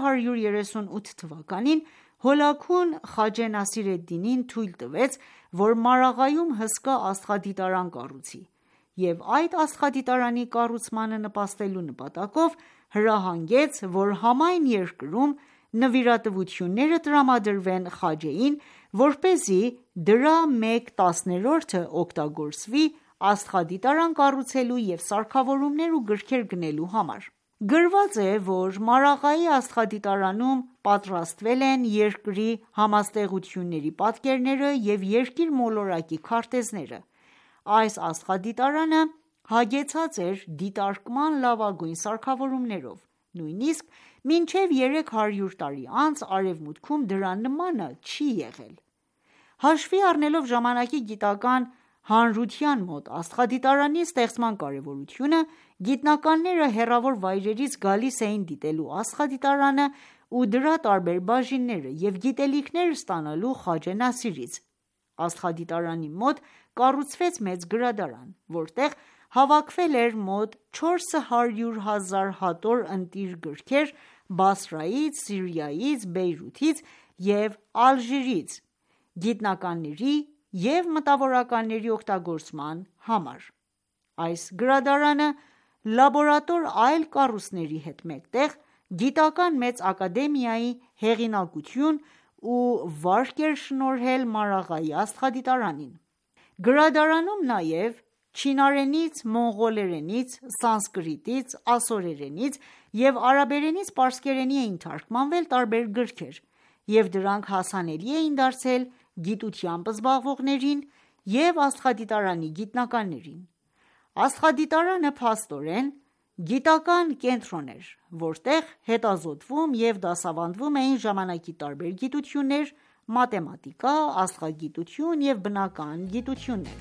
638 թվականին Հոլագուն Խաջե Նասիր էդ-Դինին թույլ տվեց, որ Մարաղայում հսկա աստղադիտարան կառուցի և այդ աստղադիտարանի կառուցմանը նպաստելու նպատակով հրահանգեց, որ համայն երկրում նվիրատվությունները տրամադրվեն Խաջեին, որպեսզի դրա 1/10-ը օգտագործվի աստղադիտարան կառուցելու և սարքավորումներ ու գրքեր գնելու համար։ Գրված է, որ Մարաղայի աստղադիտարանում պատրաստվել են երկրի համաստեղությունների պատկերները և երկիր մոլորակի քարտեզները։ Այս աստղադիտարանը հագեցած էր դիտարկման լավագույն սարքավորումներով, նույնիսկ մինչև 300 տարի անց արևմուտքում դրա նմանը չի եղել։ Հաշվի առնելով ժամանակի գիտական հանրության մոտ աստղադիտարանի ստեղծման կարևորությունը, գիտնականները հեռավոր վայրերից գալիս էին դիտելու աստղադիտարանը ու դրա տարբեր բաժինները և գիտելիքներ ստանալու Խաջե Նասիրից։ Աստղադիտարանի մոտ կառուցվեց մեծ գրադարան, որտեղ հավաքվել էր մոտ 400,000 հատոր ընտիր գրքեր Բասրայից, Սիրիայից, Բեյրութից և Ալժիրից գիտնականների և մտավորականների օգտագործման համար։ Այս գրադարանը լաբորատոր այլ կառույցների հետ մեկտեղ գիտական մեծ ակադեմիայի հեղինակություն ու վարկ էր շնորհել Մարաղայի աստղադիտարանին։ Գրադարանում նաև չինարենից, մոնղոլերենից, սանսկրիտից, ասորերենից և արաբերենից պարսկերենի էին թարգմանվել տարբեր գրքեր և դրանք հասանելի էին դարձել գիտությամբ զբաղվողներին և աստղադիտարանի գիտնականներին։ Աստղադիտարանը փաստորեն գիտական կենտրոն էր, որտեղ հետազոտվում և դասավանդվում էին ժամանակի տարբեր գիտություններ, մաթեմատիկա, աստղագիտություն և բնական գիտություններ։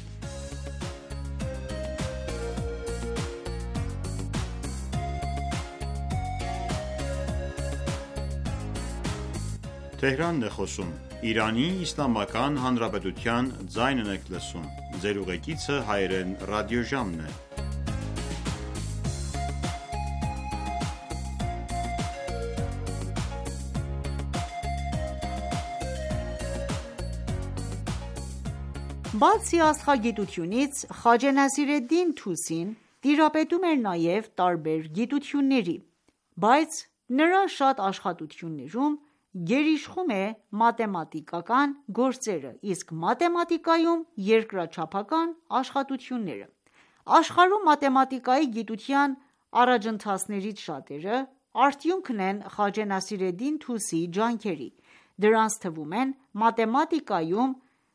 Բացի աստղագիտությունից, Խաջե Նասիր էդ-Դին Թուսին տիրապետում էր նաև տարբեր գիտությունների, բայց նրա շատ աշխատություններում գերիշխում է մաթեմատիկական գործերը, իսկ մաթեմատիկայում երկրաչափական աշխատությունները։ Աշխարհում մաթեմատիկայի գիտության առաջընթացներից շատերը արդյունքն են Խաջե Նասիր էդ-Դին Թուսիի ջանքերի։ Դրանց թվում են մաթեմատիկայում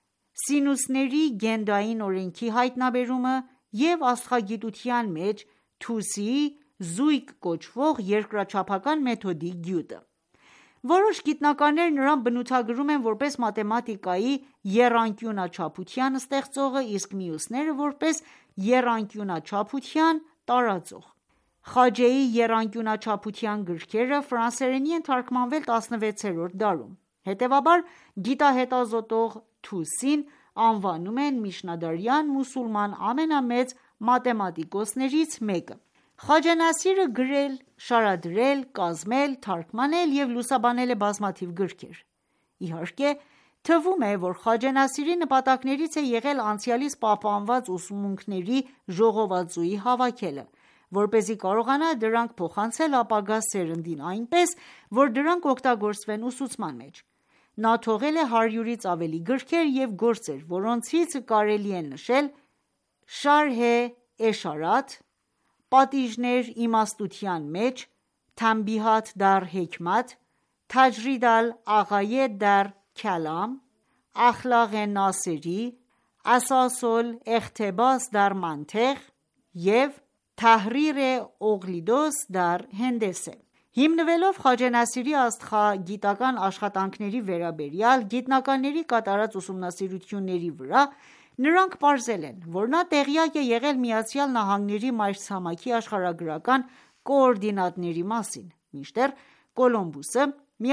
սինուսների գնդային օրենքի հայտնաբերումը և աստղագիտության մեջ Թուսիի զույգ կոչվող երկրաչափական մեթոդի գյուտը։ Որոշ գիտնականներ նրան բնութագրում են որպես մաթեմատիկայի եռանկյունաչափության ստեղծողը, իսկ մյուսները որպես եռանկյունաչափության տարածող։ Խաջեի եռանկյունաչափության գրքերը ֆրանսերենի են թարգմանվել 16-րդ դարում։ Հետևաբար, գիտահետազոտող Թուսին անվանում են միջնադարյան մուսուլման ամենամեծ մաթեմատիկոսներից մեկը։ Խաջե Նասիրը գրել, շարադրել, կազմել, թարգմանել և լուսաբանել է բազմաթիվ գրքեր։ Իհարկե, թվում է, որ Խաջե Նասիրի նպատակներից է եղել անցյալից պահպանված ուսմունքների ժողովածուի հավաքելը, որպեսզի կարողանա դրանք փոխանցել ապագա սերնդին այնպես, որ դրանք օգտագործվեն ուսուցման մեջ։ Նա թողել է 100-ից ավելի գրքեր և գործեր, որոնցից կարելի է նշել Շարհե Էշարաթ, Պատիժներ իմաստության մեջ, Թանբիհաթ դար Հեքմաթ, Թաջրիդ ալ-Աղայեդ դար Քալամ, Ախլաղե Նասերի, Ասասոլ Էղթեբաս դար Մանթեղ և Թահրիրե Օղլիդոս դար Հենդեսե։ Հիմնվելով Խաջե Նասիրի աստղագիտական աշխատանքների վերաբերյալ գիտնականների կատարած ուսումնասիրությունների վրա, նրանք պարզել են, որ նա տեղյակ է եղել ԱՄՆ-ի մայրցամաքի աշխարհագրական կոորդինատների մասին, մինչդեռ Կոլումբոսը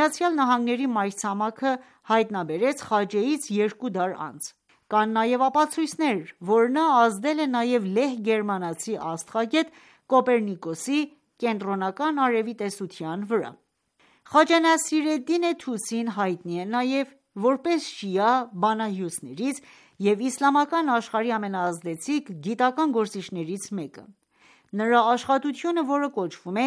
ԱՄՆ-ի մայրցամաքը հայտնաբերեց Խաջեից 2 դար անց։ Կան նաև ապացույցներ, որ նա ազդել է նաև լեհ-գերմանացի աստղագետ Կոպեռնիկոսի կենտրոնական արևի տեսության վրա։ Խաջե Նասիր էդ-Դին Թուսին հայտնի է նաև որպես շիա բանահյուսներից և իսլամական աշխարհի ամենաազդեցիկ գիտական գործիչներից մեկը։ Նրա աշխատությունը, որը կոչվում է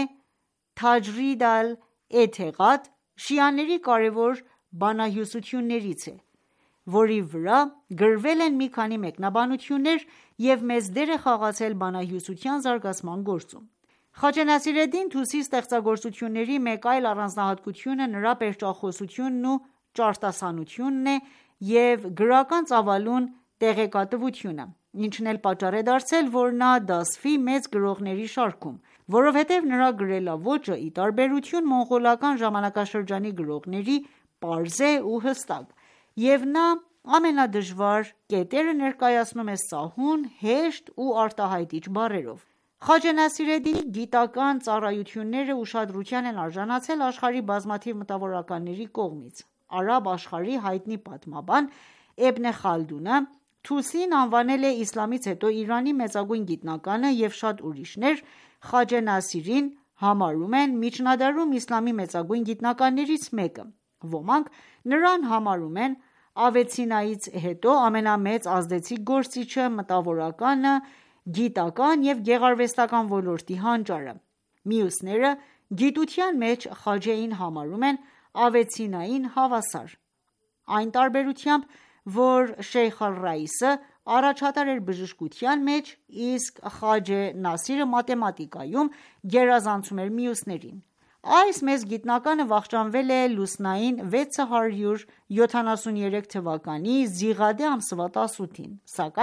Թաջրիդ ալ-Էթեղադ, շիաների կարևոր բանահյուսություններից է, որի վրա գրվել են մի քանի մեկնաբանություններ և մեծ դեր է խաղացել բանահյուսության զարգացման գործում։ Խաջե Նասիր էդ-Դին Թուսիի ստեղծագործությունների մեկ այլ առանձնահատկությունը նրա պերճախոսությունն ու ճարտասանությունն է և գրական ծավալուն տեղեկատվությունը, ինչն էլ պատճառ է դարձել, որ նա դասվի մեծ գրողների շարքում, որովհետև նրա գրելաոճը, ի տարբերություն մոնղոլական ժամանակաշրջանի գրողների, պարզ է ու հստակ, և նա ամենադժվար կետերը ներկայացնում է սահուն, հեշտ ու արտահայտիչ բառերով։ Խաջե Նասիր էդ-Դինի գիտական ծառայությունները ուշադրության են արժանացել աշխարհի բազմաթիվ մտավորականների կողմից։ Արաբ աշխարհի հայտնի պատմաբան Էբն Խալդունը Թուսիին անվանել է իսլամից հետո Իրանի մեծագույն գիտնականը և շատ ուրիշներ Խաջե Նասիրին համարում են միջնադարում իսլամի մեծագույն գիտնականներից մեկը։ Ոմանք նրան համարում են Ավեցինայից հետո ամենամեծ ազդեցիկ գործիչը, մտավորականը, գիտական և գեղարվեստական ոլորտի հանճարը։ Մյուսները գիտության մեջ Խաջեին համարում են Ավեցինային հավասար, այն տարբերությամբ, որ Շեյխ ալ-Ռաիսը առաջատար էր բժշկության մեջ, իսկ Խաջե Նասիրը մաթեմատիկայում գերազանցում էր մյուսներին։ Այս մեծ գիտնականը վախճանվել է լուսնային 673 թվականի Զիղադե ամսվա 18-ին, սակայն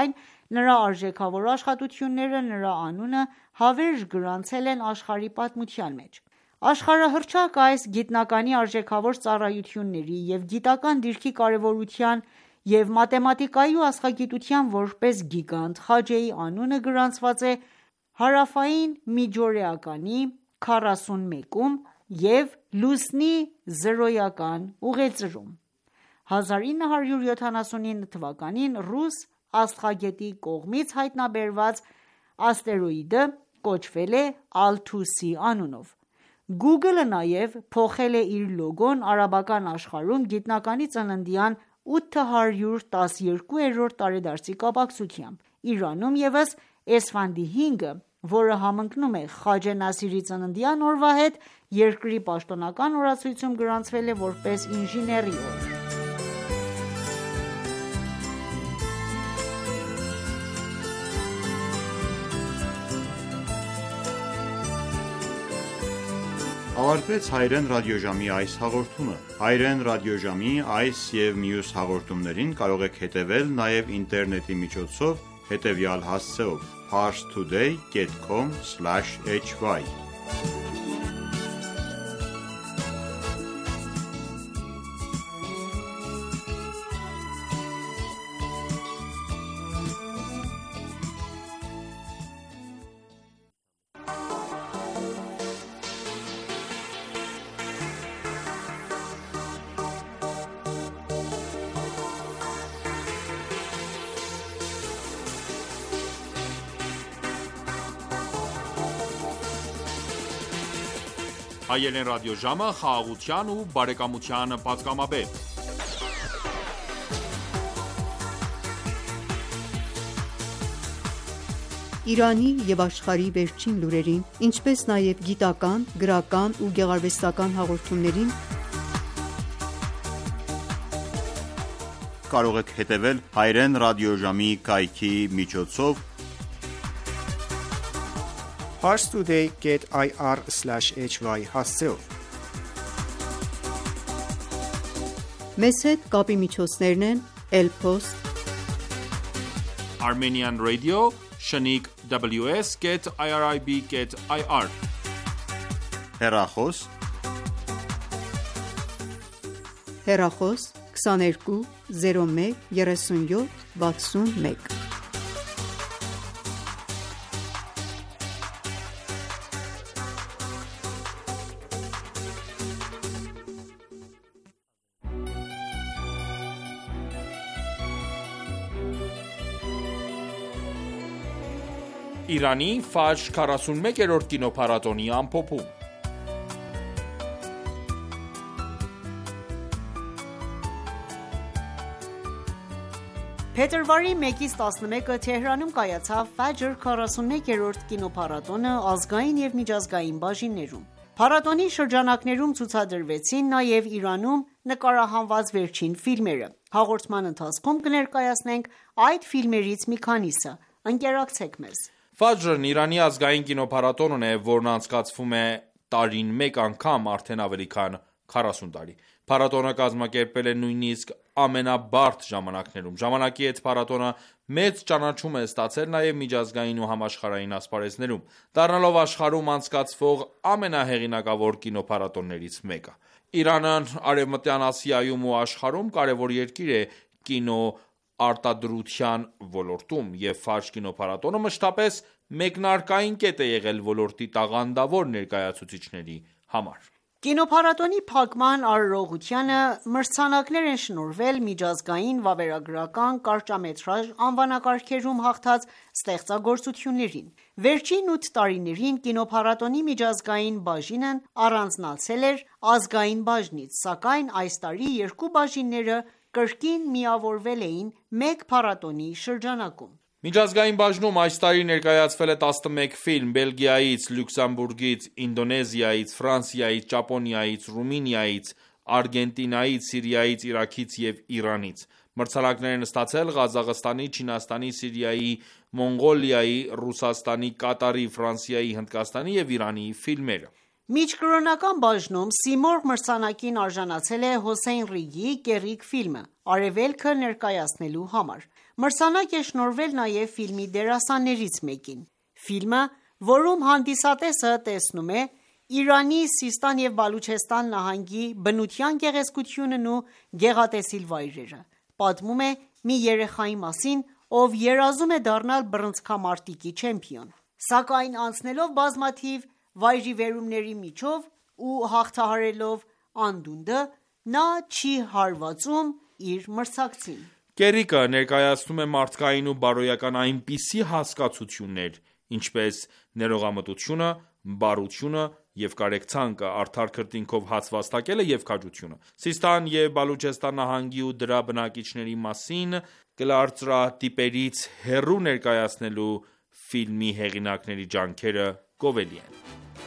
Նրա արժեքավոր աշխատությունները նրա անունը հավերժ գրանցել են աշխարհի պատմության մեջ։ Աշխարհահռչակ այս գիտնականի արժեքավոր ծառայությունների և գիտական դիրքի կարևորության և մաթեմատիկայի ու աստղագիտության որպես գիգանտ Խաջեի անունը գրանցված է Հարավային միջօրեականի 41-ում և Լուսնի զրոյական ուղեծրում։ 1979 թվականին ռուս աստղագետի կողմից հայտնաբերված աստերոիդը կոչվել է Ալթուսի անունով։ Google-ը նաև փոխել է իր լոգոն արաբական աշխարհում գիտնականի ծննդյան 812-րդ տարեդարձի կապակցությամբ։ Իրանում ևս Էսֆանդի 5-ը, որը համընկնում է Խաջե Նասիրի ծննդյան օրվա հետ, երկրի պաշտոնական օրացույցում գրանցվել է որպես ինժեների օր։
Ավարտվեց հայերեն ռադիոժամի այս հաղորդումը։ Հայերեն ռադիոժամի այս և մյուս հաղորդումներին կարող եք հետևել նաև ինտերնետի միջոցով հետևյալ հասցեով՝ parstoday.com/hy
Հայերեն ռադիոժամը խաղաղության ու բարեկամության պատգամաբեր։
Իրանի և աշխարհի վերջին լուրերին, ինչպես նաև գիտական, գրական ու գեղարվեստական հաղորդումներին
կարող եք հետևել հայերեն ռադիոժամի կայքի միջոցով
parstoday.ir/hy հասցեով։
Մեզ հետ կապի միջոցներն են Elpost,
Armenian Radio, Shaniq WS.irib.ir
հեռախոս
22 01 37 61։
Իրանի Ֆաջր 41-րդ կինոփառատոնի ամփոփում։
Փետրվարի 1-ից 11-ը Թեհրանում կայացավ Ֆաջր 41-րդ կինոփառատոնը ազգային և միջազգային բաժիններում։ Փառատոնի շրջանակներում ցուցադրվեցին նաև Իրանում նկարահանված վերջին ֆիլմերը։ Հաղորդման ընթացքում կներկայացնենք այդ ֆիլմերից մի քանիսը։ Ընկերակցեք մեզ։
Ֆաջրն Իրանի ազգային կինոփառատոնն է, որն անցկացվում է տարին մեկ անգամ արդեն ավելի քան 40 տարի։ Փառատոնը կազմակերպվել է նույնիսկ ամենաբարդ ժամանակներում։ Ժամանակի հետ փառատոնը մեծ ճանաչում է ստացել նաև միջազգային ու համաշխարհային ասպարեզներում, դառնալով աշխարհում անցկացվող ամենահեղինակավոր կինոփառատոններից մեկը։ Իրանն Արևմտյան Ասիայում ու աշխարհում կարևոր երկիր է կինոարտադրության ոլորտում, և Ֆաջր կինոփառատոնը մշտապես մեկնարկային կետ է եղել ոլորտի տաղանդավոր ներկայացուցիչների համար։
Կինոփառատոնի փակման արարողությանը մրցանակներ են շնորհվել միջազգային վավերագրական կարճամետրաժ անվանակարգերում հաղթած ստեղծագործություններին։ Վերջին 8 տարիներին կինոփառատոնի միջազգային բաժինն առանձնացել էր ազգային բաժնից, սակայն այս տարի երկու բաժինները կրկին միավորվել էին մեկ փառատոնի շրջանակում։
Միջազգային բաժնում այս տարի ներկայացվել է 11 ֆիլմ Բելգիայից, Լյուքսեմբուրգից, Ինդոնեզիայից, Ֆրանսիայից, Ճապոնիայից, Ռումինիայից, Արգենտինայից, Սիրիայից, Իրաքից և Իրանից։ Մրցանակներ են ստացել Ղազախստանի, Չինաստանի, Սիրիայի, Մոնղոլիայի, Ռուսաստանի, Կատարի, Ֆրանսիայի, Հնդկաստանի և Իրանի ֆիլմերը։
Միջկրոնական բաժնում Սիմորղ մրցանակին արժանացել է Հոսեյն Ռիգի «Կեռիկ» ֆիլմը՝ Արևելքը ներկայացնելու համար։ Մրցանակ է շնորհվել նաև ֆիլմի դերասաններից մեկին։ Ֆիլմը, որում հանդիսատեսը տեսնում է Իրանի Սիստան և Բալուչեստան նահանգի բնության գեղեցկությունն ու գեղատեսիլ վայրերը, պատմում է մի երեխայի մասին, ով երազում է դառնալ բռնցքամարտիկի չեմպիոն, սակայն անցնելով բազմաթիվ վայրիվերումների միջով ու հաղթահարելով անդունդը, նա չի հարվածում իր մրցակցին։
Կեռիկը ներկայացնում է մարդկային ու բարոյական այնպիսի հասկացություններ, ինչպես ներողամտությունը, բարությունը և կարեկցանքը, արդար քրտինքով հաց վաստակելը և քաջությունը։ Սիստան և Բալուչեստան նահանգի ու դրա բնակիչների մասին կլարծրատիպերից հեռու ներկայացնելու ֆիլմի հեղինակների ջանքերը գովելի են։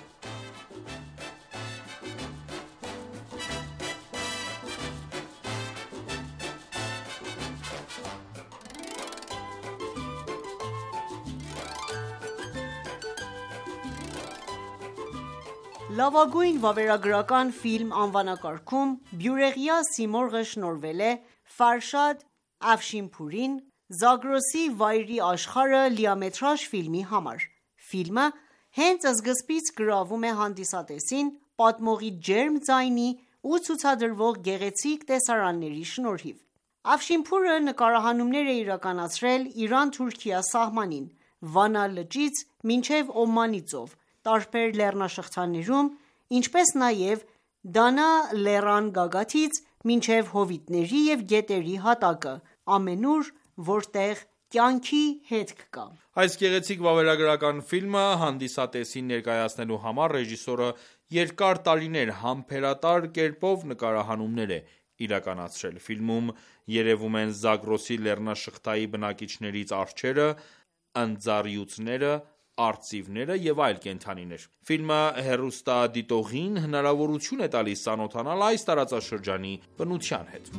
Լավագույն վավերագրական ֆիլմ անվանակարգում բյուրեղյա Սիմորղը շնորհվել է Ֆարշադ Աֆշինփուրին «Զագրոսի վայրի աշխարհը» լիամետրաժ ֆիլմի համար։ Ֆիլմը հենց սկզբից գրավում է հանդիսատեսին պատմողի ջերմ ձայնի ու ցուցադրվող գեղեցիկ տեսարանների շնորհիվ։ Աֆշինփուրը նկարահանումներ է իրականացրել Իրան-Թուրքիա սահմանին, Վանա լճից մինչև Օմանի ծով, տարբեր լեռնաշղթաներում, ինչպես նաև Դանա լեռան գագաթից մինչև հովիտների և գետերի հատակը, ամենուր, որտեղ կյանքի հետք կա։
Այս գեղեցիկ վավերագրական ֆիլմը հանդիսատեսին ներկայացնելու համար ռեժիսորը երկար տարիներ համբերատար կերպով նկարահանումներ է իրականացրել։ Ֆիլմում երևում են Զագրոսի լեռնաշղթայի բնակիչներից արջերը, ընձառյուծները, արծիվները և այլ կենդանիներ։ Ֆիլմը հեռուստադիտողին հնարավորություն է տալիս ծանոթանալ այս տարածաշրջանի բնության հետ։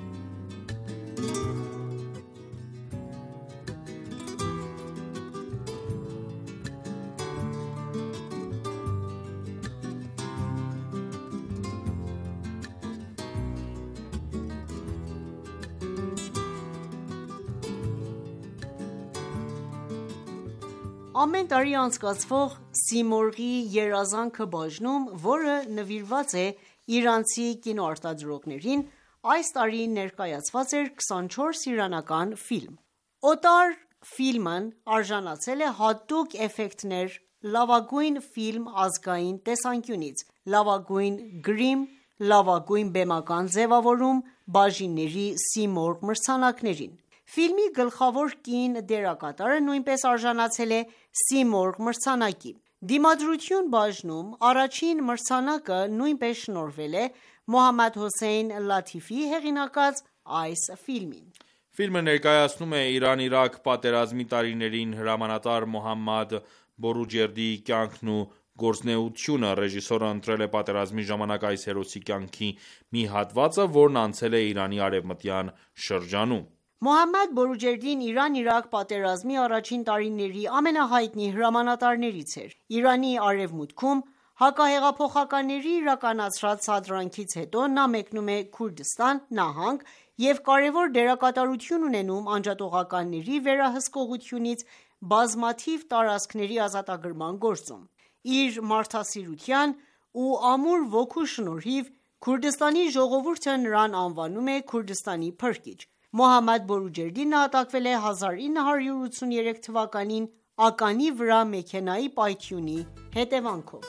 Ամեն տարի անցկացվող Սիմորղի երազանքը բաժնում, որը նվիրված է իրանցի կինոարտադրողներին, այս տարի ներկայացված էր 24 իրանական ֆիլմ։ «Օտար» ֆիլմն արժանացել է հատուկ էֆեկտներ լավագույն ֆիլմ ազգային տեսանկյունից, լավագույն գրիմ, լավագույն բեմական ձևավորում բաժինների Սիմորղ մրցանակներին։ Ֆիլմի գլխավոր կին դերակատարը նույնպես արժանացել է Սիմորղ մրցանակի։ Դիմադրություն բաժնում առաջին մրցանակը նույնպես շնորհվել է Մոհամմադ Հոսեյն Լաթիֆիի հեղինակած այս ֆիլմին։
Ֆիլմը ներկայացնում է Իրան-Իրաք պատերազմի տարիներին հրամանատար Մոհամմադ Բորուջերդիի կյանքն ու գործունեությունը։ Ռեժիսորը ընտրել է պատերազմի ժամանակ այս հերոսի կյանքի մի հատվածը, որն անցել է Իրանի արևմտյան շրջանում։
Մոհամմադ Բորուջերդին Իրան-Իրաք պատերազմի առաջին տարիների ամենահայտնի հրամանատարներից էր։ Իրանի արևմուտքում հակահեղափոխականների իրականացրած սադրանքից հետո նա մեկնում է Քուրդստան նահանգ և կարևոր դերակատարություն ունենում անջատողականների վերահսկողությունից բազմաթիվ տարածքների ազատագրման գործում։ Իր մարդասիրության ու ամուր ոգու շնորհիվ Քուրդստանի ժողովուրդը նրան անվանում է Քուրդստանի փրկիչ։ Մոհամմադ Բորուջերդին նահատակվել է 1983 թվականին ականի վրա մեքենայի պայթյունի հետևանքով։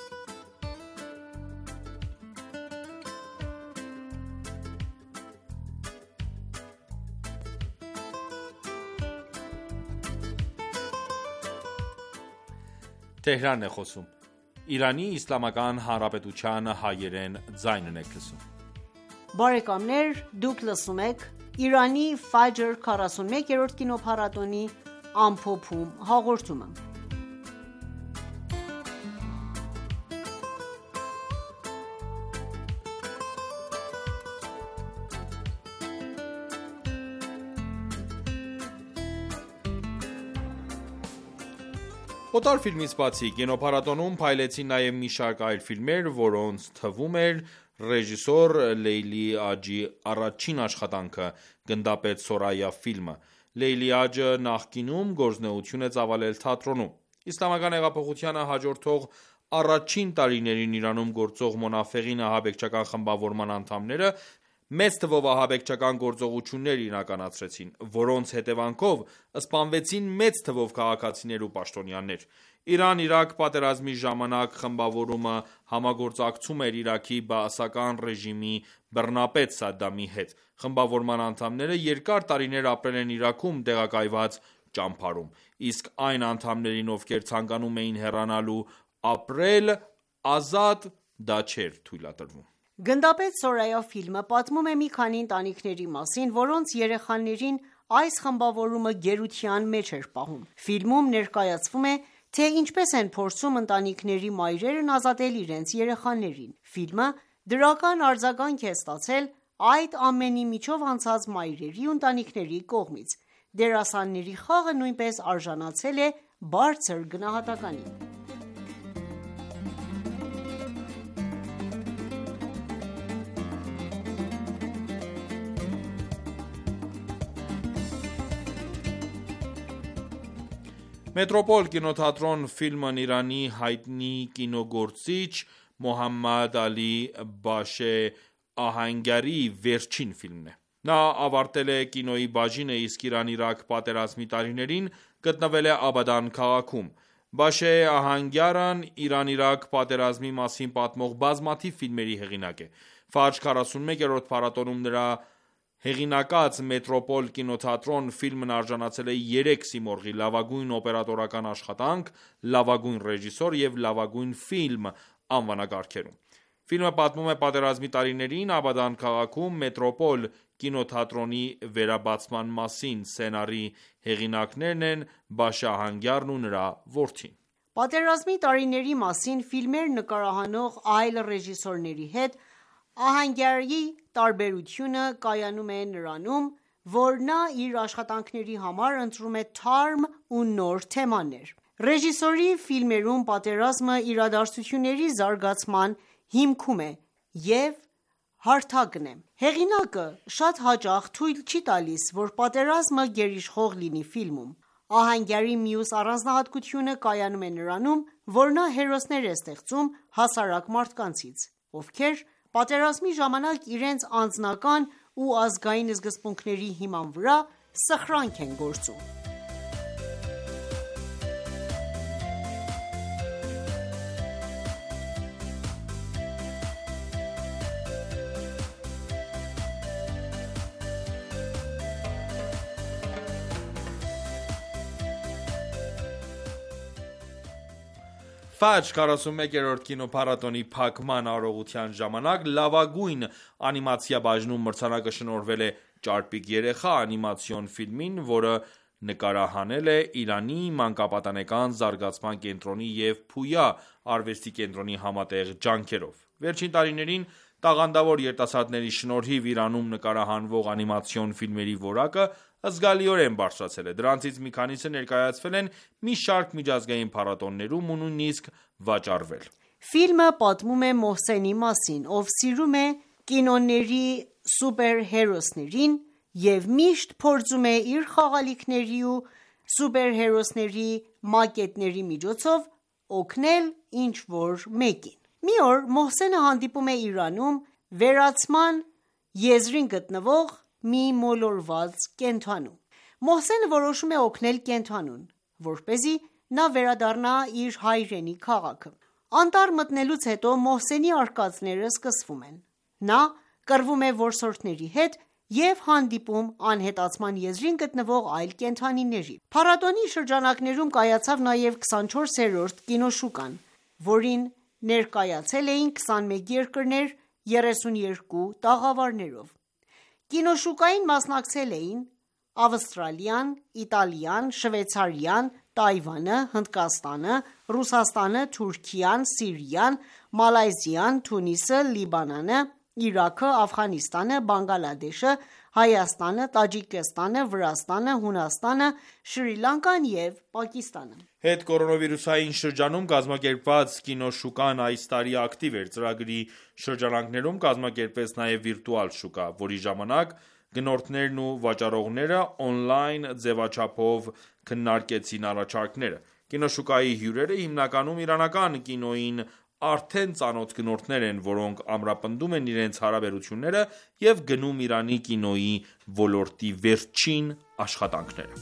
«Օտար» ֆիլմից բացի, կինոփառատոնում փայլեցին նաև մի շարք այլ ֆիլմեր, որոնց թվում էր ռեժիսոր Լեյլի Աջի առաջին աշխատանքը՝ «Գնդապետ Սորայա» ֆիլմը։ Լեյլիաջը նախկինում գործունեություն է ծավալել թատրոնում։ Իսլամական հեղափոխությանը հաջորդող առաջին տարիներին Իրանում գործող Մոնաֆեղին ահաբեկչական խմբավորման անդամները մեծ թվով ահաբեկչական գործողություններ իրականացրեցին, որոնց հետևանքով սպանվեցին մեծ թվով քաղաքացիներ ու պաշտոնյաներ։ Իրան-Իրաք պատերազմի ժամանակ խմբավորումը համագործակցում էր Իրաքի բաասական ռեժիմի բռնապետ Սադդամի հետ։ Խմբավորման անդամները երկար տարիներ ապրել են Իրաքում տեղակայված ճամբարում, իսկ այն անդամներին, ովքեր ցանկանում էին հեռանալ ու ապրել ազատ, դա չէր թույլատրվում։
Գնդապետ Սորայա ֆիլմը պատմում է մի քանի ընտանիքների մասին, որոնց երեխաներին այս խմբավորումը գերության մեջ էր պահում։ Ֆիլմում ներկայացվում է, թե ինչպես են փորձում ընտանիքների մայրերն ազատել իրենց երեխաներին։ Ֆիլմը դրական արձագանք է ստացել այդ ամենի միջով անցած մայրերի ու ընտանիքների կողմից։ Դերասանների խաղը նույնպես արժանացել է բարձր գնահատականի։
Մետրոպոլ կինոթատրոն ֆիլմն Իրանի հայտնի կինոգործիչ Մոհամմադ Ալի Բաշե Ահանգյարի վերջին ֆիլմն է։ Նա ավարտել է կինոյի բաժինը, իսկ Իրան-Իրաք պատերազմի տարիներին գտնվել է Աբադան քաղաքում։ Բաշե Ահանգյարն Իրան-Իրաք պատերազմի մասին պատմող բազմաթիվ ֆիլմերի հեղինակ է։ Ֆաջր 41-րդ փառատոնում նրա հեղինակած Մետրոպոլ կինոթատրոն ֆիլմն արժանացել է 3 Սիմորղի՝ լավագույն օպերատորական աշխատանք, լավագույն ռեժիսոր և լավագույն ֆիլմ անվանակարգերում։ Ֆիլմը պատմում է պատերազմի տարիներին Աբադան քաղաքում Մետրոպոլ կինոթատրոնի վերաբացման մասին։ Սցենարի հեղինակներն են Բաշե Ահանգյարն ու նրա որդին։
Պատերազմի տարիների մասին ֆիլմեր նկարահանող այլ ռեժիսորների հետ Ահանգյարի տարբերությունը կայանում է նրանում, որ նա իր աշխատանքների համար ընտրում է թարմ ու նոր թեմաներ։ Ռեժիսորի ֆիլմերում պատերազմը իրադարձությունների զարգացման հիմքում է և հարթակն է։ Հեղինակը շատ հաճախ թույլ չի տալիս, որ պատերազմը գերիշխող լինի ֆիլմում։ Ահանգյարի մյուս առանձնահատկությունը կայանում է նրանում, որ նա հերոսներ է ստեղծում հասարակ մարդկանցից, ովքեր պատերազմի ժամանակ իրենց անձնական ու ազգային սկզբունքների հիման վրա սխրանք են գործում։
Ֆաջր 41-րդ կինոփառատոնի փակման արարողության ժամանակ լավագույն անիմացիա բաժնում մրցանակը շնորհվել է «Ճարպիկ երեխա» անիմացիոն ֆիլմին, որը նկարահանել է Իրանի մանկապատանեկան զարգացման կենտրոնի և Փույա արվեստի կենտրոնի համատեղ ջանքերով։ Վերջին տարիներին տաղանդավոր երիտասարդների շնորհիվ Իրանում նկարահանվող անիմացիոն ֆիլմերի որակը զգալիորեն բարձրացել է։ Դրանցից մի քանիսը ներկայացվել են մի շարք միջազգային փառատոներում ու նույնիսկ վաճառվել։
Ֆիլմը պատմում է Մոհսենի մասին, ով սիրում է կինոների սուպերհերոսներին և միշտ փորձում է իր խաղալիքների ու սուպերհերոսների մակետների միջոցով օգնել ինչ-որ մեկին։ Մի օր Մոհսենը հանդիպում է Իրանում վերացման եզրին գտնվող մի մոլորված կենդանու։ Մոհսենը որոշում է օգնել կենդանուն, որպեսզի նա վերադառնա իր հայրենի քաղաքը։ Անտառ մտնելուց հետո Մոհսենի արկածները սկսվում են։ Նա կռվում է որսորդների հետ և հանդիպում անհետացման եզրին գտնվող այլ կենդանիների։ Փառատոնի շրջանակներում կայացավ նաև 24-րդ կինոշուկան, որին ներկայացել էին 21 երկրներ 32 տաղավարներով։ Կինոշուկային մասնակցել էին Ավստրալիան, Իտալիան, Շվեյցարիան, Թայվանը, Հնդկաստանը, Ռուսաստանը, Թուրքիան, Սիրիան, Մալայզիան, Թունիսը, Լիբանանը, Իրաքը, Աֆղանստանը, Բանգալադեշը, Հայաստանը, Տաջիկստանը, Վրաստանը, Հունաստանը, Շրի Լանկան և Պակիստանը։
Հետկորոնավիրուսային շրջանում կազմակերպված կինոշուկան այս տարի ակտիվ էր։ Ծրագրի շրջանակներում կազմակերպվեց նաև վիրտուալ շուկա, որի ժամանակ Գնորդներն ու վաճառողները օնլայն ձևաչափով քննարկեցին առաջարկները։ Կինոշուկայի հյուրերը հիմնականում իրանական կինոյին արդեն ծանոթ գնորդներ են, որոնք ամրապնդում են իրենց հարաբերությունները և գնում Իրանի կինոյի ոլորտի վերջին աշխատանքները։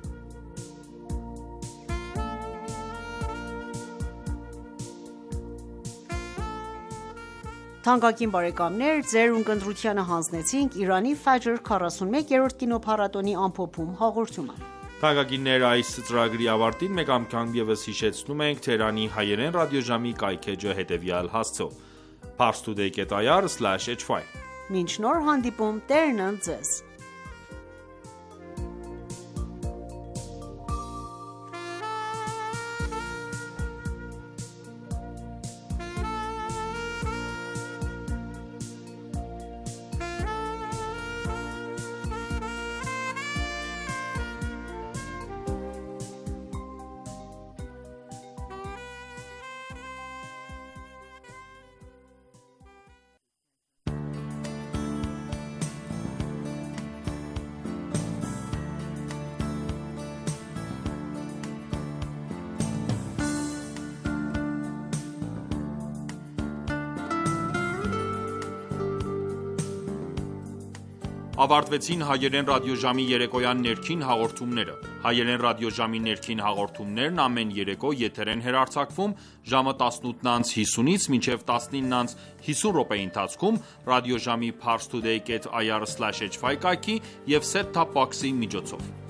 Թանկագին բարեկամներ, ձեր ունկնդրությանը հանձնեցինք «Իրանի Ֆաջր» 41-րդ կինոփառատոնի ամփոփում հաղորդումը։
Թանկագիններ, այս ծրագրի ավարտին մեկ անգամ ևս հիշեցնում ենք Թեհրանի հայերեն ռադիոժամի կայքէջը հետևյալ հասցեով՝ parstoday.ir/hy։
Մինչ նոր հանդիպում, Տերն ընդ ձեզ։
Ավարտվեցին հայերեն ռադիոժամի երեկոյան ներքին հաղորդումները։ Հայերեն ռադիոժամի ներքին հաղորդումներն ամեն երեկո եթեր են հեռարձակվում ժամը 18:50-ից մինչև 19:50 րոպեի ընթացքում ռադիոժամի parstoday.ir/hy կայքի և set top box-ի միջոցով։